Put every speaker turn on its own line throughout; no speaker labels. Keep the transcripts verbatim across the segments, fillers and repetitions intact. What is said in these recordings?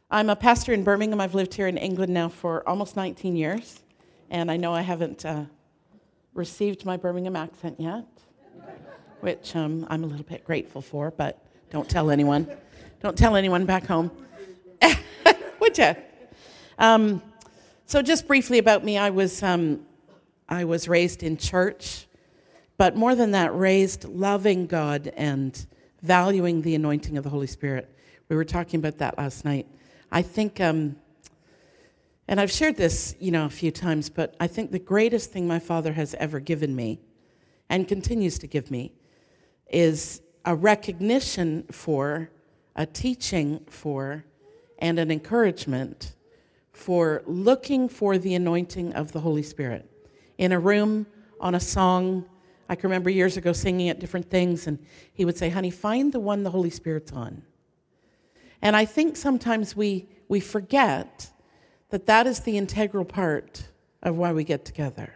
I'm a pastor in Birmingham. I've lived here in England now for almost nineteen years, and I know I haven't uh, received my Birmingham accent yet, which um, I'm a little bit grateful for, but don't tell anyone. Don't tell anyone back home. Would you? Um, so just briefly about me, I was um, I was raised in church, but more than that, raised loving God and valuing the anointing of the Holy Spirit. We were talking about that last night. I think, um, and I've shared this, you know, a few times, but I think the greatest thing my father has ever given me, and continues to give me, is a recognition for, a teaching for, and an encouragement for looking for the anointing of the Holy Spirit. In a room, on a song, I can remember years ago singing at different things, and he would say, honey, find the one the Holy Spirit's on. And I think sometimes we, we forget that that is the integral part of why we get together.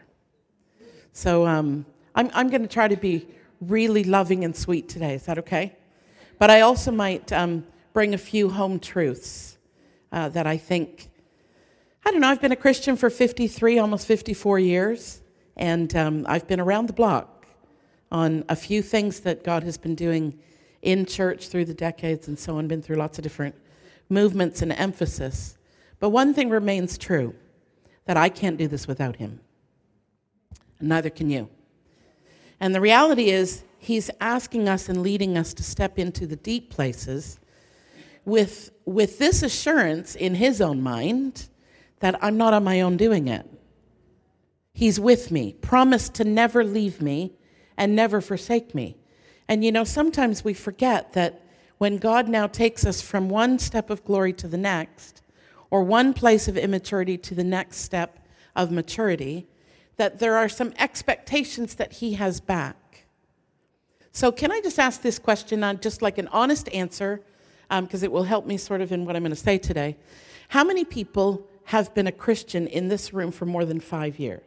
So um, I'm, I'm going to try to be really loving and sweet today. Is that okay? But I also might um, bring a few home truths uh, that I think, I don't know, I've been a Christian for fifty-three, almost fifty-four years, and um, I've been around the block on a few things that God has been doing in church through the decades and so on, been through lots of different movements and emphasis. But one thing remains true, that I can't do this without him. And neither can you. And the reality is, he's asking us and leading us to step into the deep places with, with this assurance in his own mind that I'm not on my own doing it. He's with me, promised to never leave me and never forsake me. And you know, sometimes we forget that when God now takes us from one step of glory to the next, or one place of immaturity to the next step of maturity, that there are some expectations that he has back. So can I just ask this question, on just like an honest answer, because um, it will help me sort of in what I'm going to say today. How many people have been a Christian in this room for more than five years?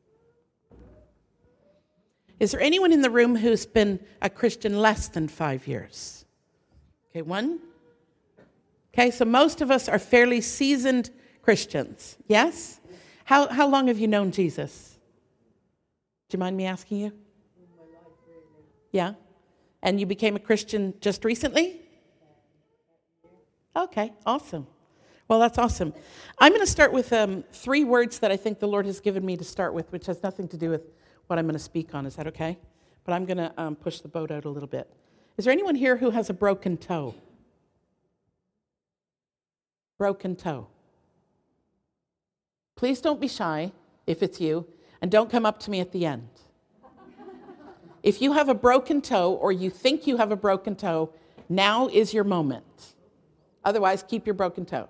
Is there anyone in the room who's been a Christian less than five years? Okay, one. Okay, so most of us are fairly seasoned Christians, yes? How how long have you known Jesus? Do you mind me asking you? Yeah? And you became a Christian just recently? Okay, awesome. Well, that's awesome. I'm going to start with um, three words that I think the Lord has given me to start with, which has nothing to do with what I'm going to speak on. Is that okay? But I'm going to um, push the boat out a little bit. Is there anyone here who has a broken toe? Broken toe. Please don't be shy if it's you, and don't come up to me at the end. If you have a broken toe or you think you have a broken toe, now is your moment. Otherwise, keep your broken toe.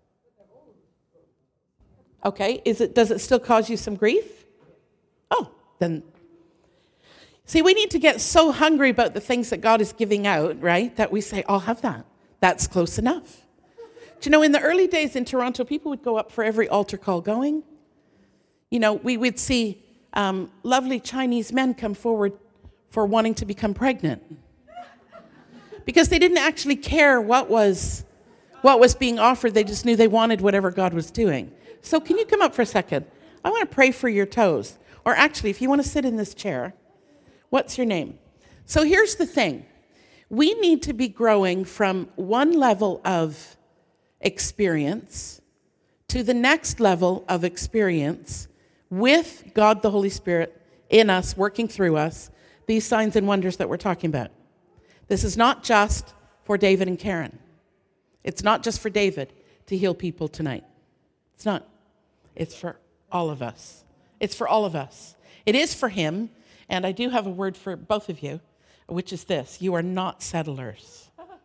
Okay, is it? Does it still cause you some grief? Oh, then. See, we need to get so hungry about the things that God is giving out, right, that we say, I'll have that. That's close enough. Do you know, in the early days in Toronto, people would go up for every altar call going. You know, we would see um, lovely Chinese men come forward for wanting to become pregnant. Because they didn't actually care what was, what was being offered. They just knew they wanted whatever God was doing. So can you come up for a second? I want to pray for your toes. Or actually, if you want to sit in this chair, what's your name? So here's the thing. We need to be growing from one level of experience to the next level of experience with God the Holy Spirit in us, working through us, these signs and wonders that we're talking about. This is not just for David and Karen. It's not just for David to heal people tonight. It's not. It's for all of us. It's for all of us. It is for him, and I do have a word for both of you, which is this. You are not settlers.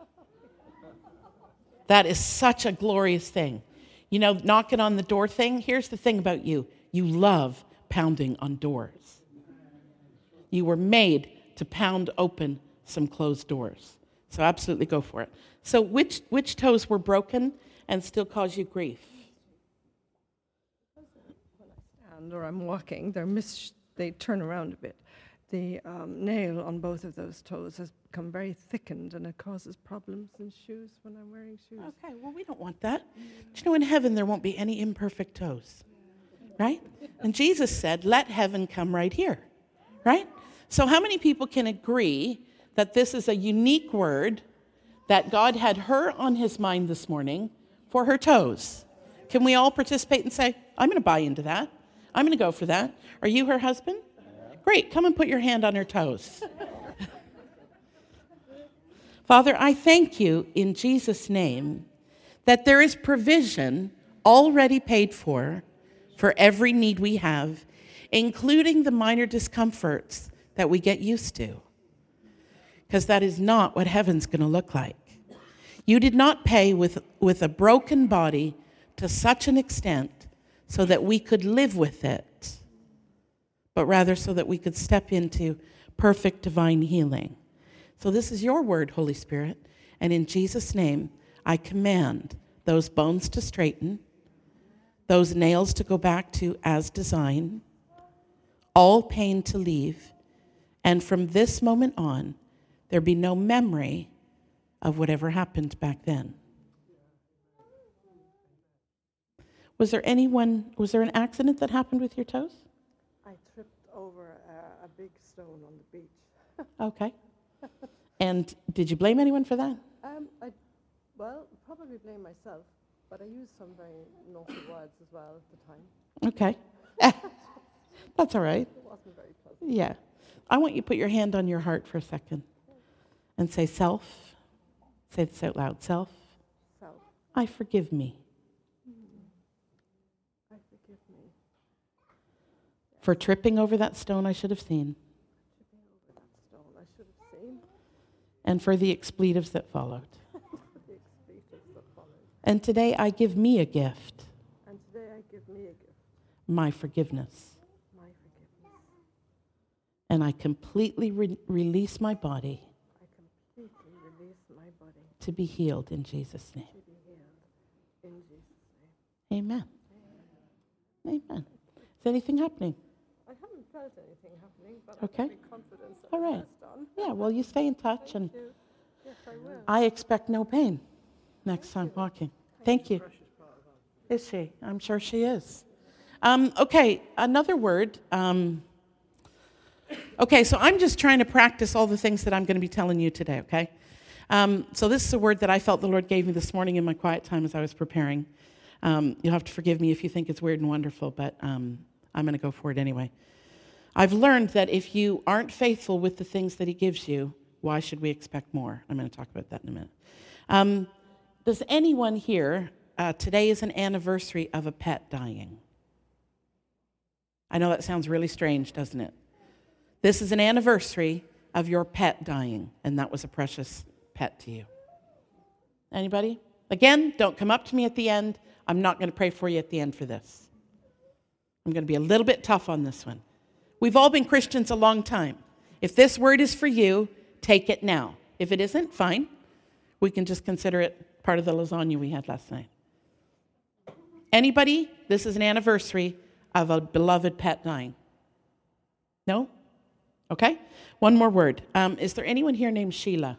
That is such a glorious thing. You know, knocking on the door thing, here's the thing about you. You love pounding on doors. You were made to pound open some closed doors. So absolutely go for it. So which which toes were broken and still cause you grief?
When I stand or I'm walking, they're mis- they turn around a bit. the um, nail on both of those toes has become very thickened, and it causes problems in shoes when I'm wearing shoes.
Okay, well, we don't want that. But you know, in heaven, there won't be any imperfect toes, right? And Jesus said, let heaven come right here, right? So how many people can agree that this is a unique word that God had her on his mind this morning for her toes? Can we all participate and say, I'm going to buy into that. I'm going to go for that. Are you her husband? Great, come and put your hand on her toes. Father, I thank you in Jesus' name that there is provision already paid for for every need we have, including the minor discomforts that we get used to. Because that is not what heaven's going to look like. You did not pay with, with a broken body to such an extent so that we could live with it, but rather so that we could step into perfect divine healing. So this is your word, Holy Spirit, and in Jesus' name, I command those bones to straighten, those nails to go back to as designed, all pain to leave, and from this moment on, there be no memory of whatever happened back then. Was there anyone, was there an accident that happened with your toes?
I tripped over a, a big stone on the beach.
Okay. And did you blame anyone for that?
Um, I, well, probably blame myself, but I used some very naughty words as well at the time.
Okay. That's all right.
It wasn't very pleasant.
Yeah. I want you to put your hand on your heart for a second and say, self. Say this out loud. Self.
Self.
I forgive me.
I forgive me.
For tripping over that stone I should have seen.
Tripping over that stone I should have seen.
And for the expletives that followed.
For the expletives that followed.
And today I give me a gift.
And today I give me a gift.
My forgiveness.
My forgiveness.
And I completely re- release my body.
I completely release my body.
To be healed in Jesus' name.
To be healed in Jesus' name.
Amen. Amen. Amen. Is anything happening?
I haven't felt anything happening, but
Okay.
I have every confidence that
All right.
it has done.
Yeah, well, you stay in touch,
Thank
and
you. Yes, I will.
I expect no pain next time walking. Thank you. Is she? I'm sure she is. Um, okay, another word. Um, okay, so I'm just trying to practice all the things that I'm going to be telling you today, okay? Um, so this is a word that I felt the Lord gave me this morning in my quiet time as I was preparing. Um, you'll have to forgive me if you think it's weird and wonderful, but um, I'm going to go for it anyway. I've learned that if you aren't faithful with the things that he gives you, why should we expect more? I'm going to talk about that in a minute. Um, does anyone here, uh, today is an anniversary of a pet dying? I know that sounds really strange, doesn't it? This is an anniversary of your pet dying, and that was a precious pet to you. Anybody? Again, don't come up to me at the end. I'm not going to pray for you at the end for this. I'm going to be a little bit tough on this one. We've all been Christians a long time. If this word is for you, take it now. If it isn't, fine. We can just consider it part of the lasagna we had last night. Anybody? This is an anniversary of a beloved pet dying. No? Okay. One more word. Um, is there anyone here named Sheila?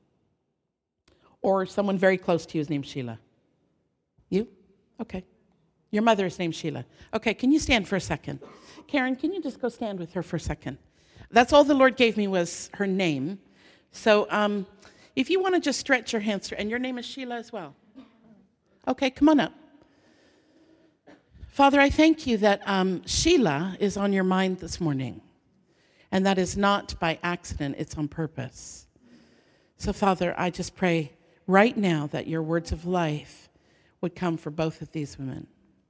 Or someone very close to you is named Sheila? You? Okay. Your mother is named Sheila. Okay, can you stand for a second? Karen, can you just go stand with her for a second? That's all the Lord gave me was her name. So um, if you want to just stretch your hands, and your name is Sheila as well. Okay, come on up. Father, I thank you that um, Sheila is on your mind this morning. And that is not by accident, it's on purpose. So Father, I just pray right now that your words of life would come for both of these women.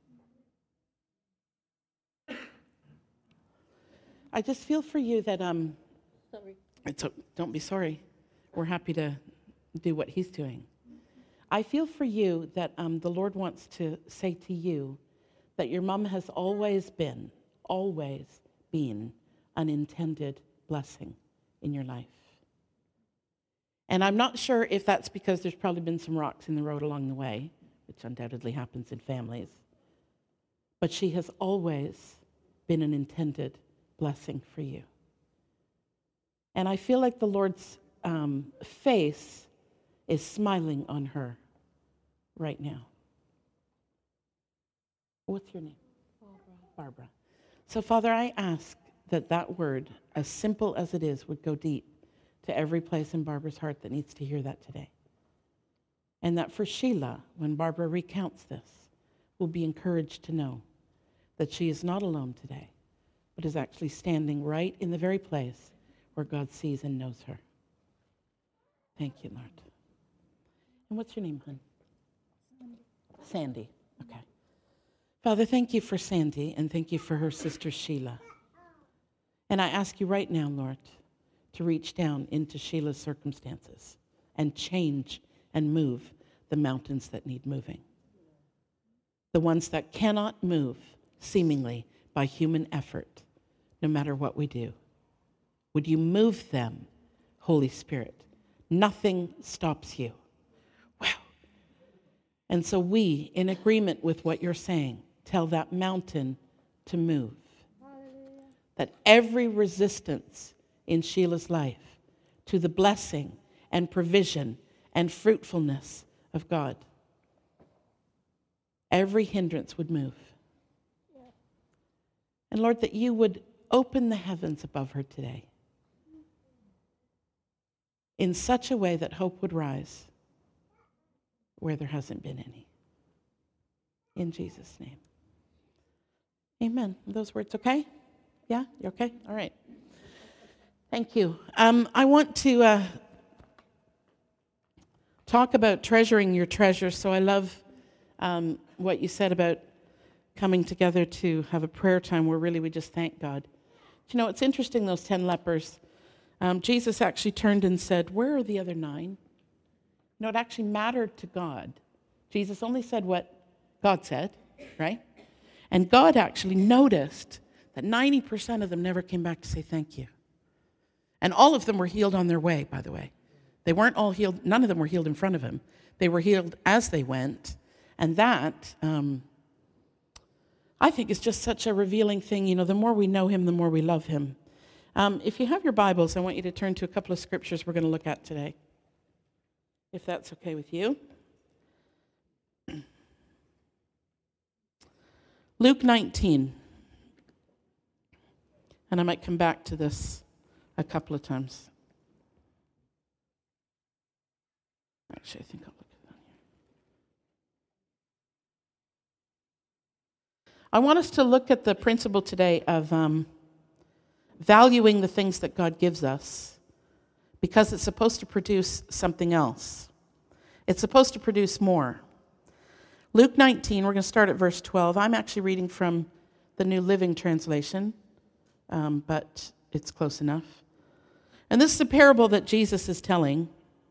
I just feel for you that, um, sorry. It's a, don't be sorry. We're happy to do what he's doing. I feel for you that um, the Lord wants to say to you that your mom has always been, always been an intended blessing in your life. And I'm not sure if that's because there's probably been some rocks in the road along the way, which undoubtedly happens in families. But she has always been an intended blessing for you. And I feel like the Lord's um, face is smiling on her right now. What's your name?
Barbara.
Barbara. So, Father, I ask that that word, as simple as it is, would go deep to every place in Barbara's heart that needs to hear that today. And that for Sheila, when Barbara recounts this, will be encouraged to know that she is not alone today, but is actually standing right in the very place where God sees and knows her. Thank you, Lord. And what's your name, hon? Sandy. Sandy. Okay. Father, thank you for Sandy, and thank you for her sister Sheila. And I ask you right now, Lord, to reach down into Sheila's circumstances and change and move the mountains that need moving. The ones that cannot move, seemingly, by human effort, no matter what we do. Would you move them, Holy Spirit? Nothing stops you. Wow. And so we, in agreement with what you're saying, tell that mountain to move. Hallelujah. That every resistance in Sheila's life to the blessing and provision and fruitfulness of God, every hindrance would move. Yeah. And Lord, that you would open the heavens above her today in such a way that hope would rise where there hasn't been any. In Jesus' name. Amen. Are those words okay? Yeah? You okay? All right. Thank you. Um, I want to uh, talk about treasuring your treasure. So I love um, what you said about coming together to have a prayer time where really we just thank God. Do you know, it's interesting, those ten lepers. Um, Jesus actually turned and said, where are the other nine? No, it actually mattered to God. Jesus only said what God said, right? And God actually noticed that ninety percent of them never came back to say thank you. And all of them were healed on their way, by the way. They weren't all healed. None of them were healed in front of him. They were healed as they went. And that, um, I think, is just such a revealing thing. You know, the more we know him, the more we love him. Um, if you have your Bibles, I want you to turn to a couple of scriptures we're going to look at today, if that's okay with you. Luke nineteen. And I might come back to this a couple of times. Actually, I think I'll look at that here. I want us to look at the principle today of um, valuing the things that God gives us, because it's supposed to produce something else. It's supposed to produce more. Luke nineteen, we're going to start at verse twelve. I'm actually reading from the New Living Translation, um, but it's close enough. And this is a parable that Jesus is telling.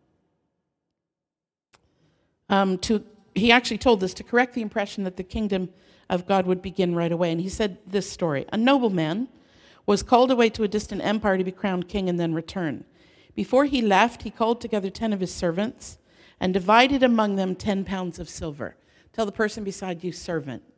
Um, to he actually told this to correct the impression that the kingdom of God would begin right away. And he said this story. A nobleman was called away to a distant empire to be crowned king and then return. Before he left, he called together ten of his servants and divided among them ten pounds of silver. Tell the person beside you, servant.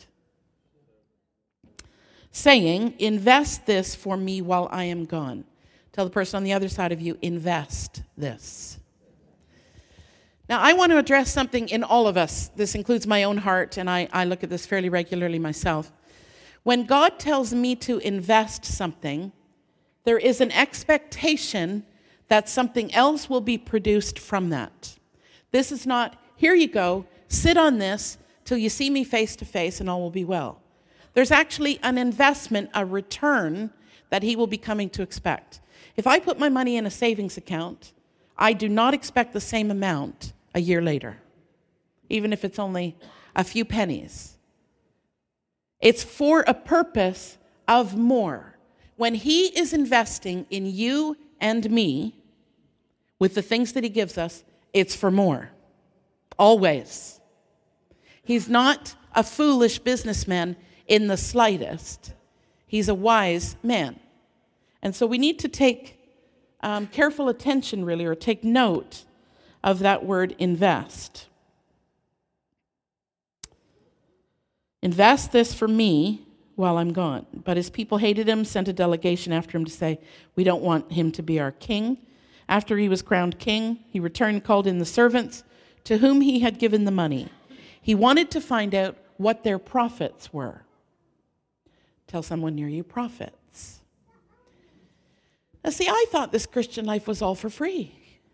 Saying, invest this for me while I am gone. Tell the person on the other side of you, invest this. Now, I want to address something in all of us. This includes my own heart, and I, I look at this fairly regularly myself. When God tells me to invest something, there is an expectation that something else will be produced from that. This is not, here you go, sit on this till you see me face to face and all will be well. There's actually an investment, a return that he will be coming to expect. If I put my money in a savings account, I do not expect the same amount a year later, even if it's only a few pennies. It's for a purpose of more. When he is investing in you and me with the things that he gives us, it's for more. Always. He's not a foolish businessman in the slightest. He's a wise man. And so we need to take um, careful attention, really, or take note of that word invest. Invest this for me while I'm gone. But his people hated him, sent a delegation after him to say, we don't want him to be our king. After he was crowned king, he returned, called in the servants to whom he had given the money. He wanted to find out what their profits were. Tell someone near you, profits. Now see, I thought this Christian life was all for free.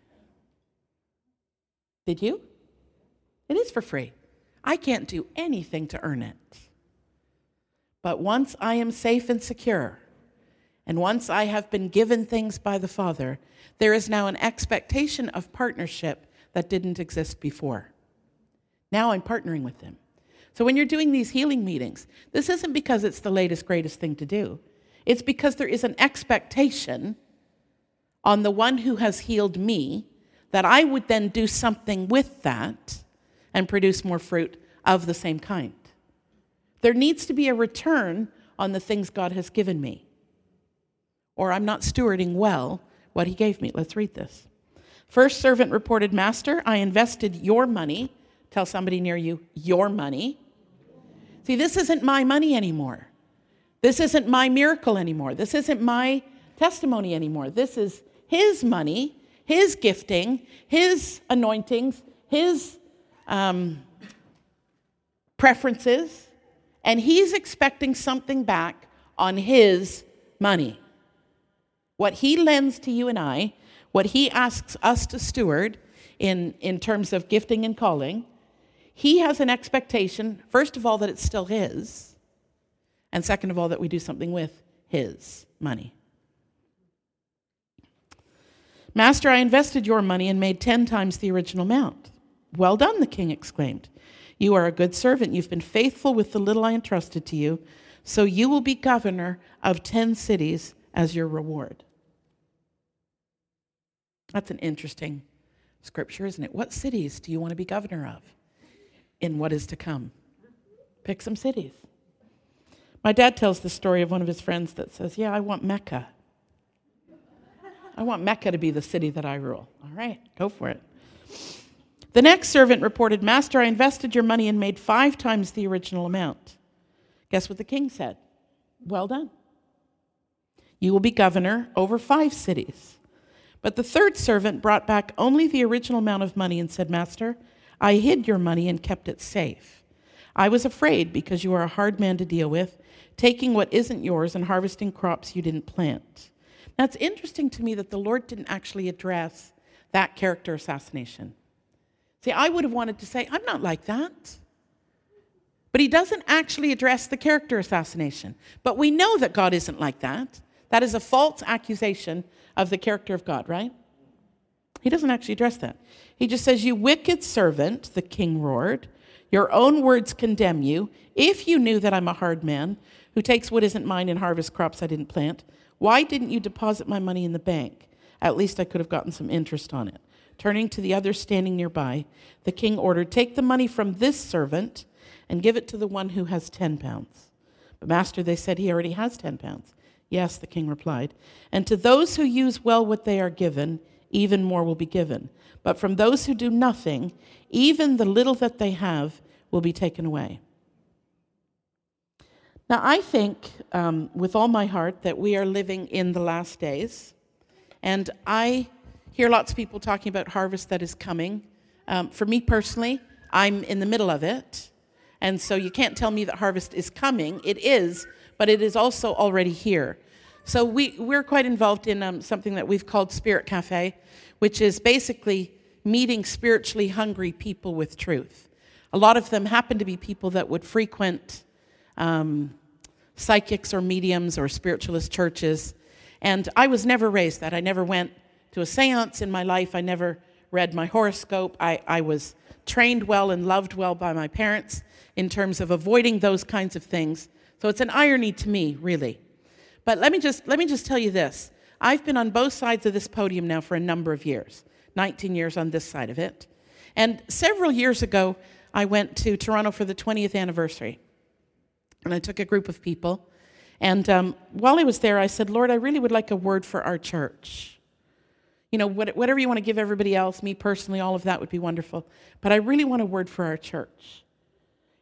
Did you? It is for free. I can't do anything to earn it. But once I am safe and secure, and once I have been given things by the Father, there is now an expectation of partnership that didn't exist before. Now I'm partnering with him. So when you're doing these healing meetings, this isn't because it's the latest, greatest thing to do. It's because there is an expectation on the one who has healed me that I would then do something with that and produce more fruit of the same kind. There needs to be a return on the things God has given me, or I'm not stewarding well what he gave me. Let's read this. First servant reported, Master, I invested your money. Tell somebody near you, your money. See, this isn't my money anymore. This isn't my miracle anymore. This isn't my testimony anymore. This is his money, his gifting, his anointings, his um, preferences, and he's expecting something back on his money. What he lends to you and I, what he asks us to steward in, in terms of gifting and calling, he has an expectation, first of all, that it's still his, and second of all, that we do something with his money. Master, I invested your money and made ten times the original amount. Well done, the king exclaimed. You are a good servant. You've been faithful with the little I entrusted to you, so you will be governor of ten cities as your reward. That's an interesting scripture, isn't it? What cities do you want to be governor of in what is to come? Pick some cities. My dad tells the story of one of his friends that says, yeah, I want Mecca. I want Mecca to be the city that I rule. All right, go for it. The next servant reported, Master, I invested your money and made five times the original amount. Guess what the king said? Well done. You will be governor over five cities. But the third servant brought back only the original amount of money and said, Master, I hid your money and kept it safe. I was afraid because you are a hard man to deal with, taking what isn't yours and harvesting crops you didn't plant. Now, it's interesting to me that the Lord didn't actually address that character assassination. See, I would have wanted to say, I'm not like that. But he doesn't actually address the character assassination. But we know that God isn't like that. That is a false accusation of the character of God, right? He doesn't actually address that. He just says, you wicked servant, the king roared, your own words condemn you. If you knew that I'm a hard man who takes what isn't mine and harvests crops I didn't plant, why didn't you deposit my money in the bank? At least I could have gotten some interest on it. Turning to the others standing nearby, the king ordered, take the money from this servant and give it to the one who has ten pounds. But master, they said, he already has ten pounds. Yes, the king replied. And to those who use well what they are given, even more will be given. But from those who do nothing, even the little that they have will be taken away. Now, I think um, with all my heart that we are living in the last days. And I hear lots of people talking about harvest that is coming. Um, for me personally, I'm in the middle of it. And so you can't tell me that harvest is coming. It is, but it is also already here. So we, we're quite involved in um, something that we've called Spirit Cafe, which is basically meeting spiritually hungry people with truth. A lot of them happen to be people that would frequent um, psychics or mediums or spiritualist churches. And I was never raised that. I never went to a seance in my life. I never read my horoscope. I, I was trained well and loved well by my parents in terms of avoiding those kinds of things. So it's an irony to me, really. But let me just let me just tell you this. I've been on both sides of this podium now for a number of years, nineteen years on this side of it. And several years ago, I went to Toronto for the twentieth anniversary. And I took a group of people. And um, while I was there, I said, Lord, I really would like a word for our church. You know, whatever you want to give everybody else, me personally, all of that would be wonderful. But I really want a word for our church.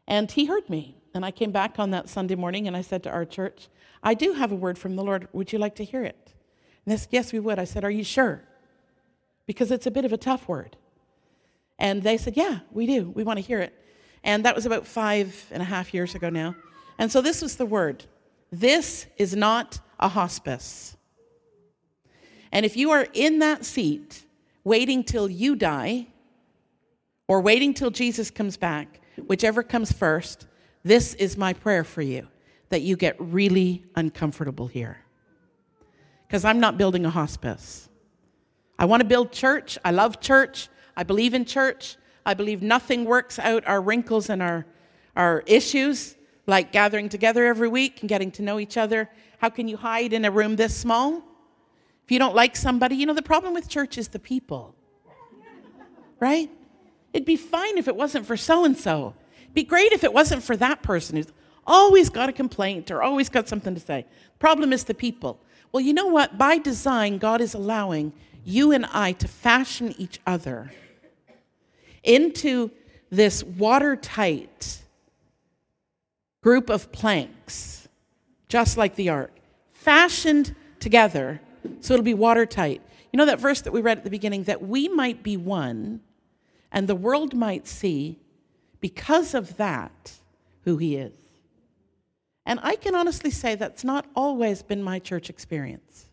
And he heard me. And I came back on that Sunday morning and I said to our church, I do have a word from the Lord. Would you like to hear it? And they said, yes, we would. I said, are you sure? Because it's a bit of a tough word. And they said, yeah, we do. We want to hear it. And that was about five and a half years ago now. And so this was the word. This is not a hospice. And if you are in that seat, waiting till you die, or waiting till Jesus comes back, whichever comes first, this is my prayer for you, that you get really uncomfortable here. Because I'm not building a hospice. I want to build church. I love church. I believe in church. I believe nothing works out our wrinkles and our, our issues like gathering together every week and getting to know each other. How can you hide in a room this small? If you don't like somebody, you know, the problem with church is the people, right? It'd be fine if it wasn't for so-and-so. It'd be great if it wasn't for that person who's always got a complaint or always got something to say. The problem is the people. Well, you know what? By design, God is allowing you and I to fashion each other into this watertight group of planks, just like the ark, fashioned together so it'll be watertight. You know that verse that we read at the beginning, that we might be one and the world might see because of that who he is. And I can honestly say that's not always been my church experience.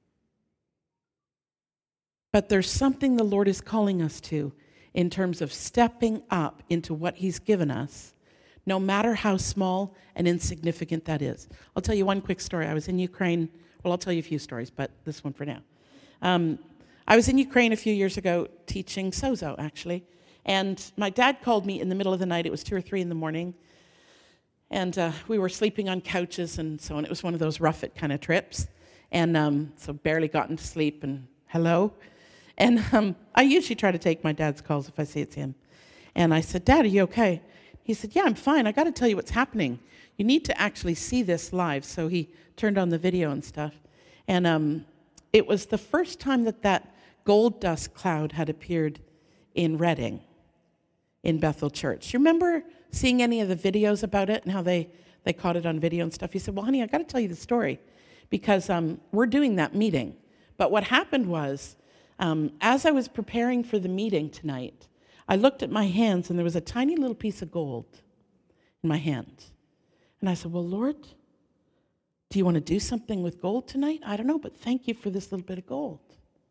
But there's something the Lord is calling us to in terms of stepping up into what he's given us, no matter how small and insignificant that is. I'll tell you one quick story. I was in Ukraine. Well, I'll tell you a few stories, but this one for now. Um, I was in Ukraine a few years ago teaching Sozo, actually. And my dad called me in the middle of the night. It was two or three in the morning. And uh, we were sleeping on couches and so on. It was one of those rough it kind of trips. And um, so barely gotten to sleep and hello. And um, I usually try to take my dad's calls if I see it's him. And I said, Dad, are you okay? He said, yeah, I'm fine. I got to tell you what's happening. You need to actually see this live. So he turned on the video and stuff. And um, it was the first time that that gold dust cloud had appeared in Reading, in Bethel Church. You remember seeing any of the videos about it and how they, they caught it on video and stuff? He said, well, honey, I got to tell you the story because um, we're doing that meeting. But what happened was, um, as I was preparing for the meeting tonight, I looked at my hands and there was a tiny little piece of gold in my hand. And I said, well, Lord, do you want to do something with gold tonight? I don't know, but thank you for this little bit of gold.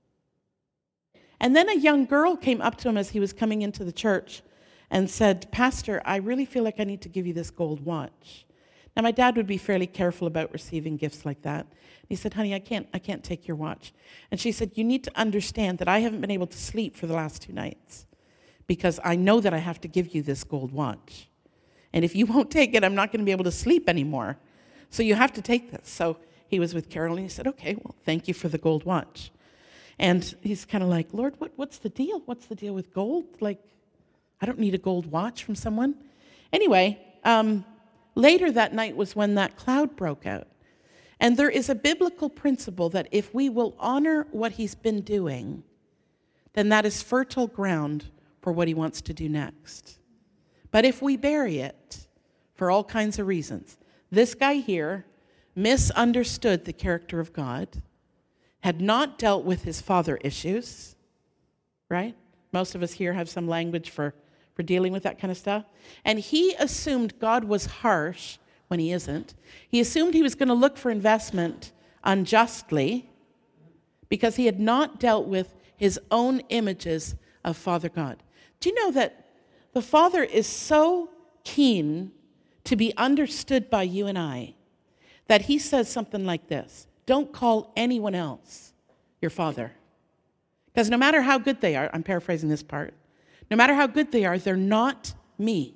And then a young girl came up to him as he was coming into the church and said, Pastor, I really feel like I need to give you this gold watch. Now, my dad would be fairly careful about receiving gifts like that. He said, honey, I can't, I can't take your watch. And she said, you need to understand that I haven't been able to sleep for the last two nights because I know that I have to give you this gold watch. And if you won't take it, I'm not going to be able to sleep anymore. So you have to take this. So he was with Carol and he said, okay, well, thank you for the gold watch. And he's kind of like, Lord, what, what's the deal? What's the deal with gold? Like, I don't need a gold watch from someone. Anyway, um, later that night was when that cloud broke out. And there is a biblical principle that if we will honor what he's been doing, then that is fertile ground for what he wants to do next. But if we bury it for all kinds of reasons, this guy here misunderstood the character of God, had not dealt with his father issues, right? Most of us here have some language for, for dealing with that kind of stuff. And he assumed God was harsh when he isn't. He assumed he was going to look for investment unjustly because he had not dealt with his own images of Father God. Do you know that the Father is so keen to be understood by you and I that he says something like this: don't call anyone else your father. Because no matter how good they are, I'm paraphrasing this part, no matter how good they are, they're not me.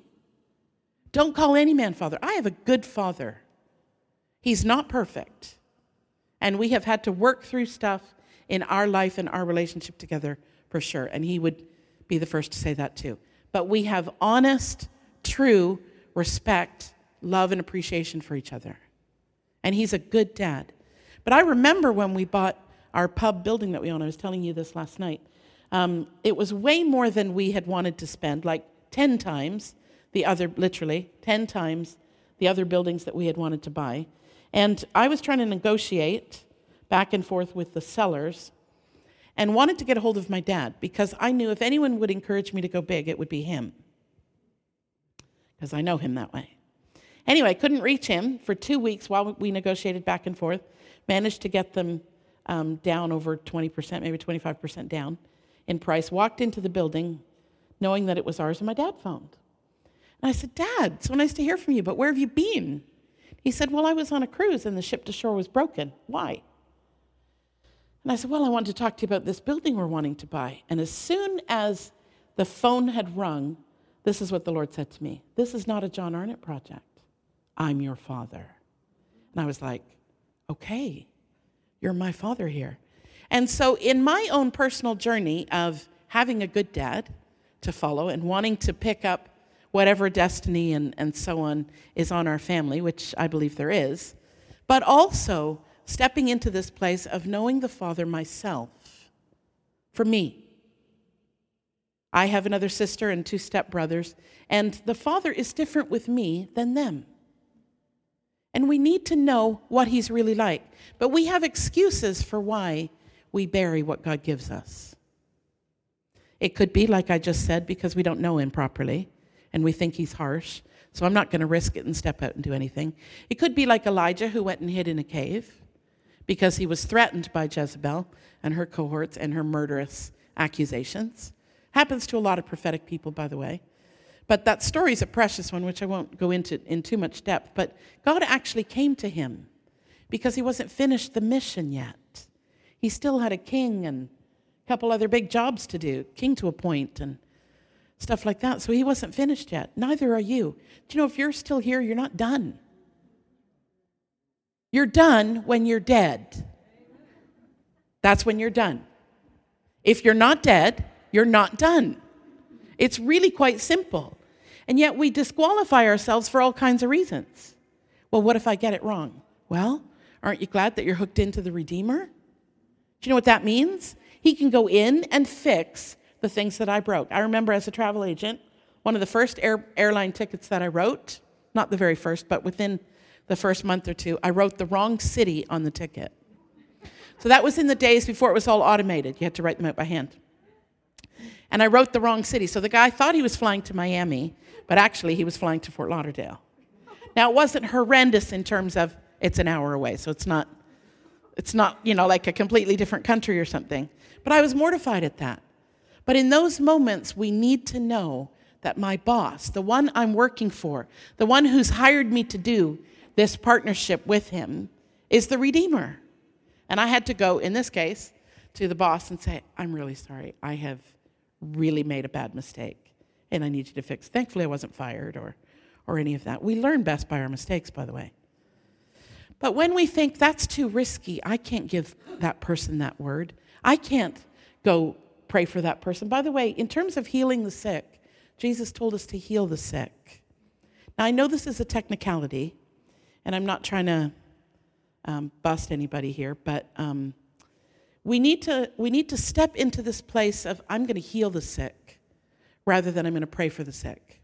Don't call any man father. I have a good father. He's not perfect. And we have had to work through stuff in our life and our relationship together for sure. And he would be the first to say that too. But we have honest, true respect, love, and appreciation for each other. And he's a good dad. But I remember when we bought our pub building that we own, I was telling you this last night, um, it was way more than we had wanted to spend, like ten times the other, literally, ten times the other buildings that we had wanted to buy. And I was trying to negotiate back and forth with the sellers and wanted to get a hold of my dad because I knew if anyone would encourage me to go big, it would be him. Because I know him that way. Anyway, I couldn't reach him for two weeks while we negotiated back and forth. Managed to get them um, down over twenty percent, maybe twenty-five percent down in price. Walked into the building knowing that it was ours, and my dad phoned. And I said, Dad, so nice to hear from you, but where have you been? He said, well, I was on a cruise and the ship to shore was broken. Why? And I said, well, I wanted to talk to you about this building we're wanting to buy. And as soon as the phone had rung, this is what the Lord said to me. This is not a John Arnott project. I'm your father. And I was like, okay, you're my father here. And so in my own personal journey of having a good dad to follow and wanting to pick up whatever destiny and, and so on is on our family, which I believe there is, but also stepping into this place of knowing the Father myself. For me, I have another sister and two stepbrothers, and the Father is different with me than them. And we need to know what he's really like. But we have excuses for why we bury what God gives us. It could be, like I just said, because we don't know him properly, and we think he's harsh, so I'm not going to risk it and step out and do anything. It could be like Elijah, who went and hid in a cave because he was threatened by Jezebel and her cohorts and her murderous accusations. Happens to a lot of prophetic people, by the way. But that story is a precious one, which I won't go into in too much depth. But God actually came to him because he wasn't finished the mission yet. He still had a king and a couple other big jobs to do, king to appoint and stuff like that. So he wasn't finished yet. Neither are you. Do you know, if you're still here, you're not done. You're done when you're dead. That's when you're done. If you're not dead, you're not done. It's really quite simple. And yet we disqualify ourselves for all kinds of reasons. Well, what if I get it wrong? Well, aren't you glad that you're hooked into the Redeemer? Do you know what that means? He can go in and fix the things that I broke. I remember as a travel agent, one of the first air, airline tickets that I wrote, not the very first, but within the first month or two, I wrote the wrong city on the ticket. So that was in the days before it was all automated. You had to write them out by hand. And I wrote the wrong city. So the guy thought he was flying to Miami, but actually he was flying to Fort Lauderdale. Now, it wasn't horrendous in terms of it's an hour away, so it's not, it's not, you know, like a completely different country or something. But I was mortified at that. But in those moments, we need to know that my boss, the one I'm working for, the one who's hired me to do this partnership with him, is the Redeemer. And I had to go, in this case, to the boss and say, I'm really sorry. I have really made a bad mistake, and I need you to fix. Thankfully, I wasn't fired or, or any of that. We learn best by our mistakes, by the way. But when we think that's too risky, I can't give that person that word. I can't go pray for that person. By the way, in terms of healing the sick, Jesus told us to heal the sick. Now, I know this is a technicality, and I'm not trying to um, bust anybody here, but um, we need to we need to step into this place of I'm going to heal the sick rather than I'm going to pray for the sick.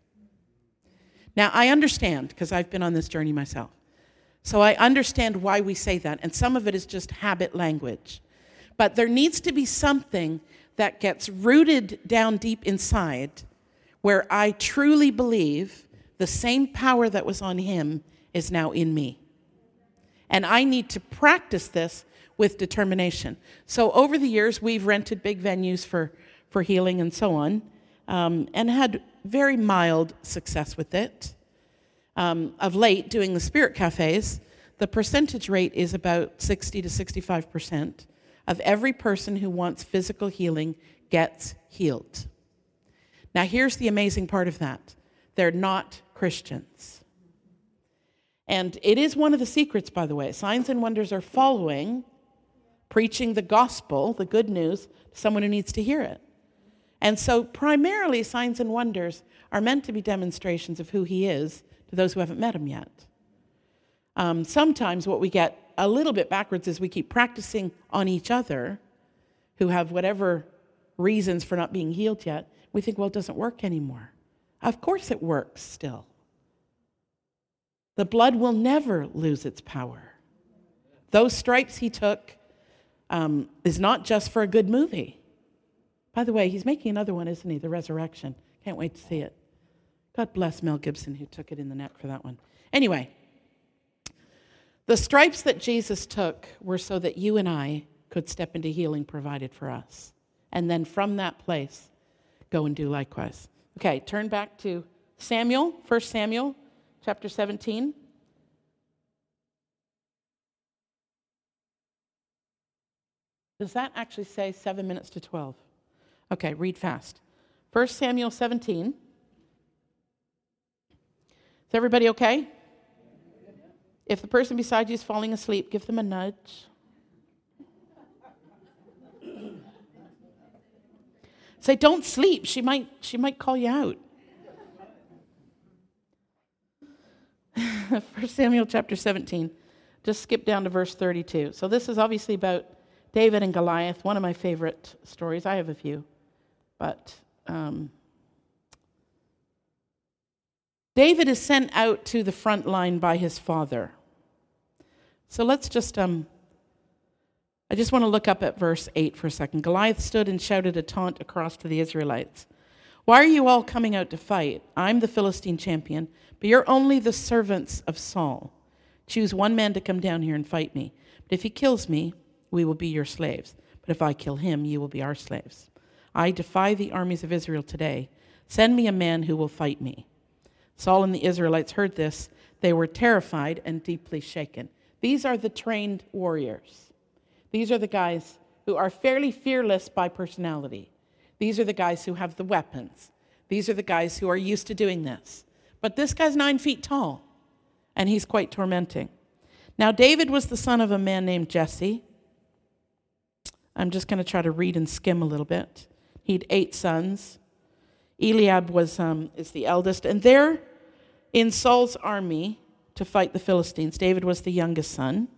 Now, I understand, because I've been on this journey myself. So I understand why we say that, and some of it is just habit language. But there needs to be something that gets rooted down deep inside where I truly believe the same power that was on him is now in me. And I need to practice this with determination. So over the years, we've rented big venues for, for healing and so on, um, and had very mild success with it. Um, of late, doing the spirit cafes, the percentage rate is about sixty to sixty-five percent of every person who wants physical healing gets healed. Now, here's the amazing part of that. They're not Christians. And it is one of the secrets, by the way. Signs and wonders are following, preaching the gospel, the good news, to someone who needs to hear it. And so primarily, signs and wonders are meant to be demonstrations of who he is to those who haven't met him yet. Um, sometimes what we get a little bit backwards is we keep practicing on each other who have whatever reasons for not being healed yet. We think, well, it doesn't work anymore. Of course it works still. The blood will never lose its power. Those stripes he took um, is not just for a good movie. By the way, he's making another one, isn't he? The Resurrection. Can't wait to see it. God bless Mel Gibson, who took it in the neck for that one. Anyway, the stripes that Jesus took were so that you and I could step into healing provided for us. And then from that place, go and do likewise. Okay, turn back to Samuel, First Samuel, chapter seventeen. Does that actually say seven minutes to twelve? Okay, read fast. First Samuel seventeen. Is everybody okay? If the person beside you is falling asleep, give them a nudge. Say, don't sleep. She might, she might call you out. First Samuel chapter seventeen. Just skip down to verse thirty-two. So this is obviously about David and Goliath, one of my favorite stories. I have a few. But um, David is sent out to the front line by his father. So let's just, um, I just want to look up at verse eight for a second. Goliath stood and shouted a taunt across to the Israelites. Why are you all coming out to fight? I'm the Philistine champion, but you're only the servants of Saul. Choose one man to come down here and fight me. But if he kills me, we will be your slaves. But if I kill him, you will be our slaves. I defy the armies of Israel today. Send me a man who will fight me. Saul and the Israelites heard this. They were terrified and deeply shaken. These are the trained warriors. These are the guys who are fairly fearless by personality. These are the guys who have the weapons. These are the guys who are used to doing this. But this guy's nine feet tall, and he's quite tormenting. Now, David was the son of a man named Jesse. I'm just going to try to read and skim a little bit. He had eight sons. Eliab was um, is the eldest. And there in Saul's army to fight the Philistines, David was the youngest son.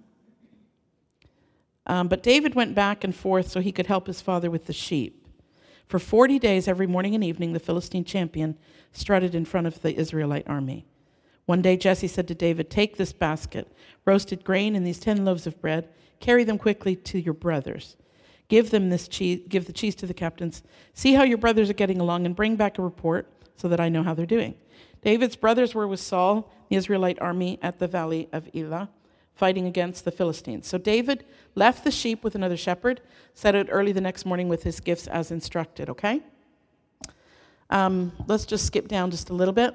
Um, but David went back and forth so he could help his father with the sheep. For forty days, every morning and evening, the Philistine champion strutted in front of the Israelite army. One day Jesse said to David, take this basket, roasted grain, and these ten loaves of bread. Carry them quickly to your brothers. Give them this cheese, give the cheese to the captains. See how your brothers are getting along and bring back a report so that I know how they're doing. David's brothers were with Saul, the Israelite army, at the valley of Elah, fighting against the Philistines. So David left the sheep with another shepherd, set out early the next morning with his gifts as instructed, okay? Um, let's just skip down just a little bit.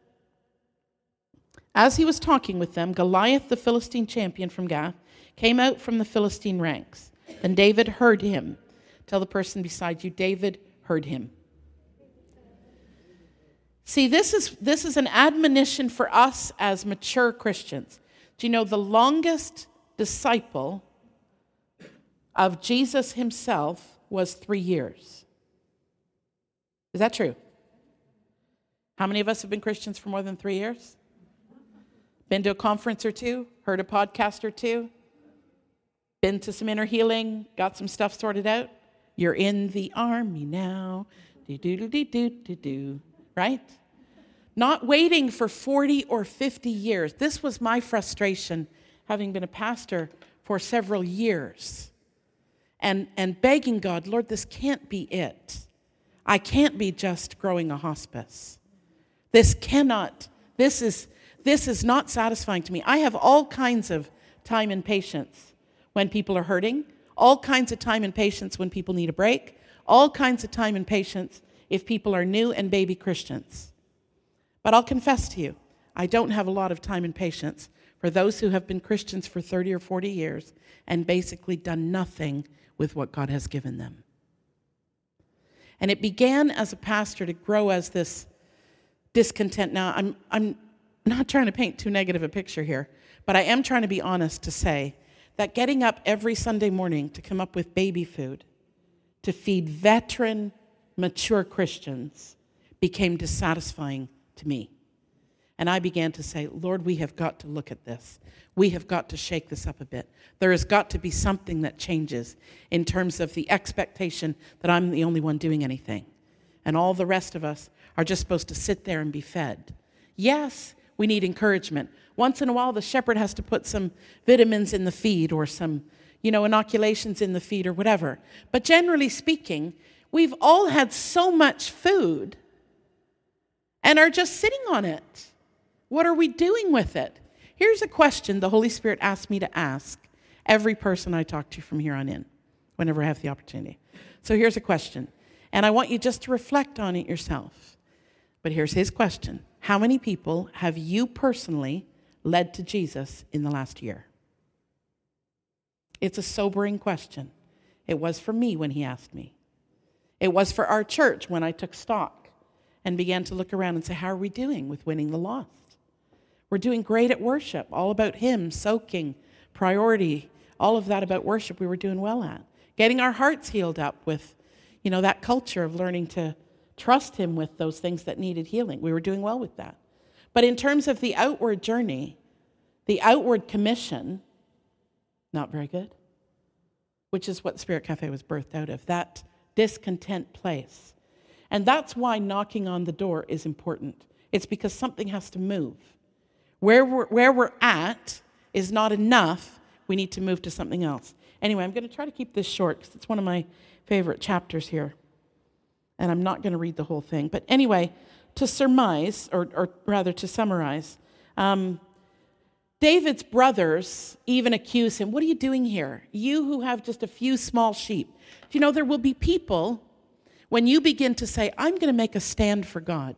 As he was talking with them, Goliath, the Philistine champion from Gath, came out from the Philistine ranks. Then David heard him. Tell the person beside you, David heard him. See, this is, this is an admonition for us as mature Christians. Do you know the longest disciple of Jesus himself was three years? Is that true? How many of us have been Christians for more than three years? Been to a conference or two? Heard a podcast or two? Been to some inner healing? Got some stuff sorted out? You're in the army now. Do-do-do-do-do-do-do. Right? Not waiting for forty or fifty years. This was my frustration, having been a pastor for several years. And, and begging God, Lord, this can't be it. I can't be just growing a hospice. This cannot, this is, this is not satisfying to me. I have all kinds of time and patience when people are hurting, all kinds of time and patience when people need a break, all kinds of time and patience if people are new and baby Christians. But I'll confess to you, I don't have a lot of time and patience for those who have been Christians for thirty or forty years and basically done nothing with what God has given them. And it began as a pastor to grow as this discontent. Now, I'm, I'm not trying to paint too negative a picture here, but I am trying to be honest to say that getting up every Sunday morning to come up with baby food to feed veteran, mature Christians became dissatisfying to me. And I began to say, Lord, we have got to look at this. We have got to shake this up a bit. There has got to be something that changes in terms of the expectation that I'm the only one doing anything. And all the rest of us are just supposed to sit there and be fed. Yes, we need encouragement. Once in a while, the shepherd has to put some vitamins in the feed or some, you know, inoculations in the feed or whatever. But generally speaking, we've all had so much food and are just sitting on it. What are we doing with it? Here's a question the Holy Spirit asked me to ask every person I talk to from here on in, whenever I have the opportunity. So here's a question, and I want you just to reflect on it yourself. But here's his question. How many people have you personally led to Jesus in the last year? It's a sobering question. It was for me when he asked me. It was for our church when I took stock and began to look around and say, how are we doing with winning the lost? We're doing great at worship, all about hymn, soaking, priority, all of that about worship we were doing well at. Getting our hearts healed up with, you know, that culture of learning to trust him with those things that needed healing. We were doing well with that. But in terms of the outward journey, the outward commission, not very good, which is what Spirit Cafe was birthed out of, that discontent place. And that's why knocking on the door is important. It's because something has to move. Where we're, where we're at is not enough. We need to move to something else. Anyway, I'm going to try to keep this short because it's one of my favorite chapters here. And I'm not going to read the whole thing. But anyway, to surmise, or, or rather to summarize, um, David's brothers even accuse him, what are you doing here? You who have just a few small sheep. Do you know there will be people, when you begin to say, I'm going to make a stand for God.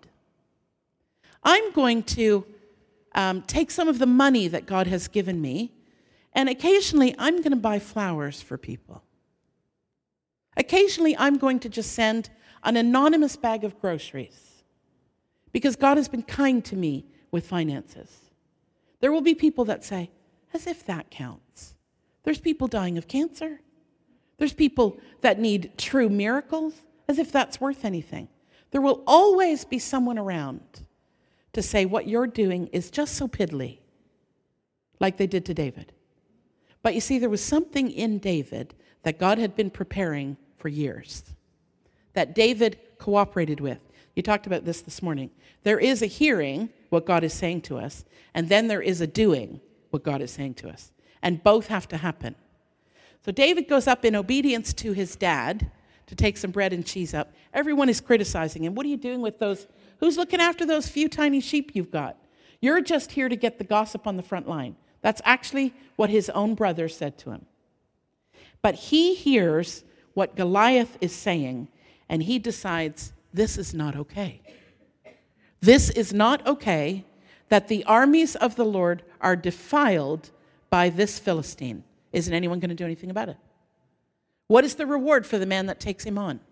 I'm going to um, take some of the money that God has given me, and occasionally I'm going to buy flowers for people. Occasionally I'm going to just send an anonymous bag of groceries because God has been kind to me with finances. There will be people that say, as if that counts. There's people dying of cancer. There's people that need true miracles, as if that's worth anything. There will always be someone around to say what you're doing is just so piddly, like they did to David. But you see, there was something in David that God had been preparing for years, that David cooperated with. You talked about this this morning. There is a hearing what God is saying to us, and then there is a doing what God is saying to us. And both have to happen. So David goes up in obedience to his dad to take some bread and cheese up. Everyone is criticizing him. What are you doing with those? Who's looking after those few tiny sheep you've got? You're just here to get the gossip on the front line. That's actually what his own brother said to him. But he hears what Goliath is saying, and he decides, this is not okay. This is not okay that the armies of the Lord are defiled by this Philistine. Isn't anyone going to do anything about it? What is the reward for the man that takes him on?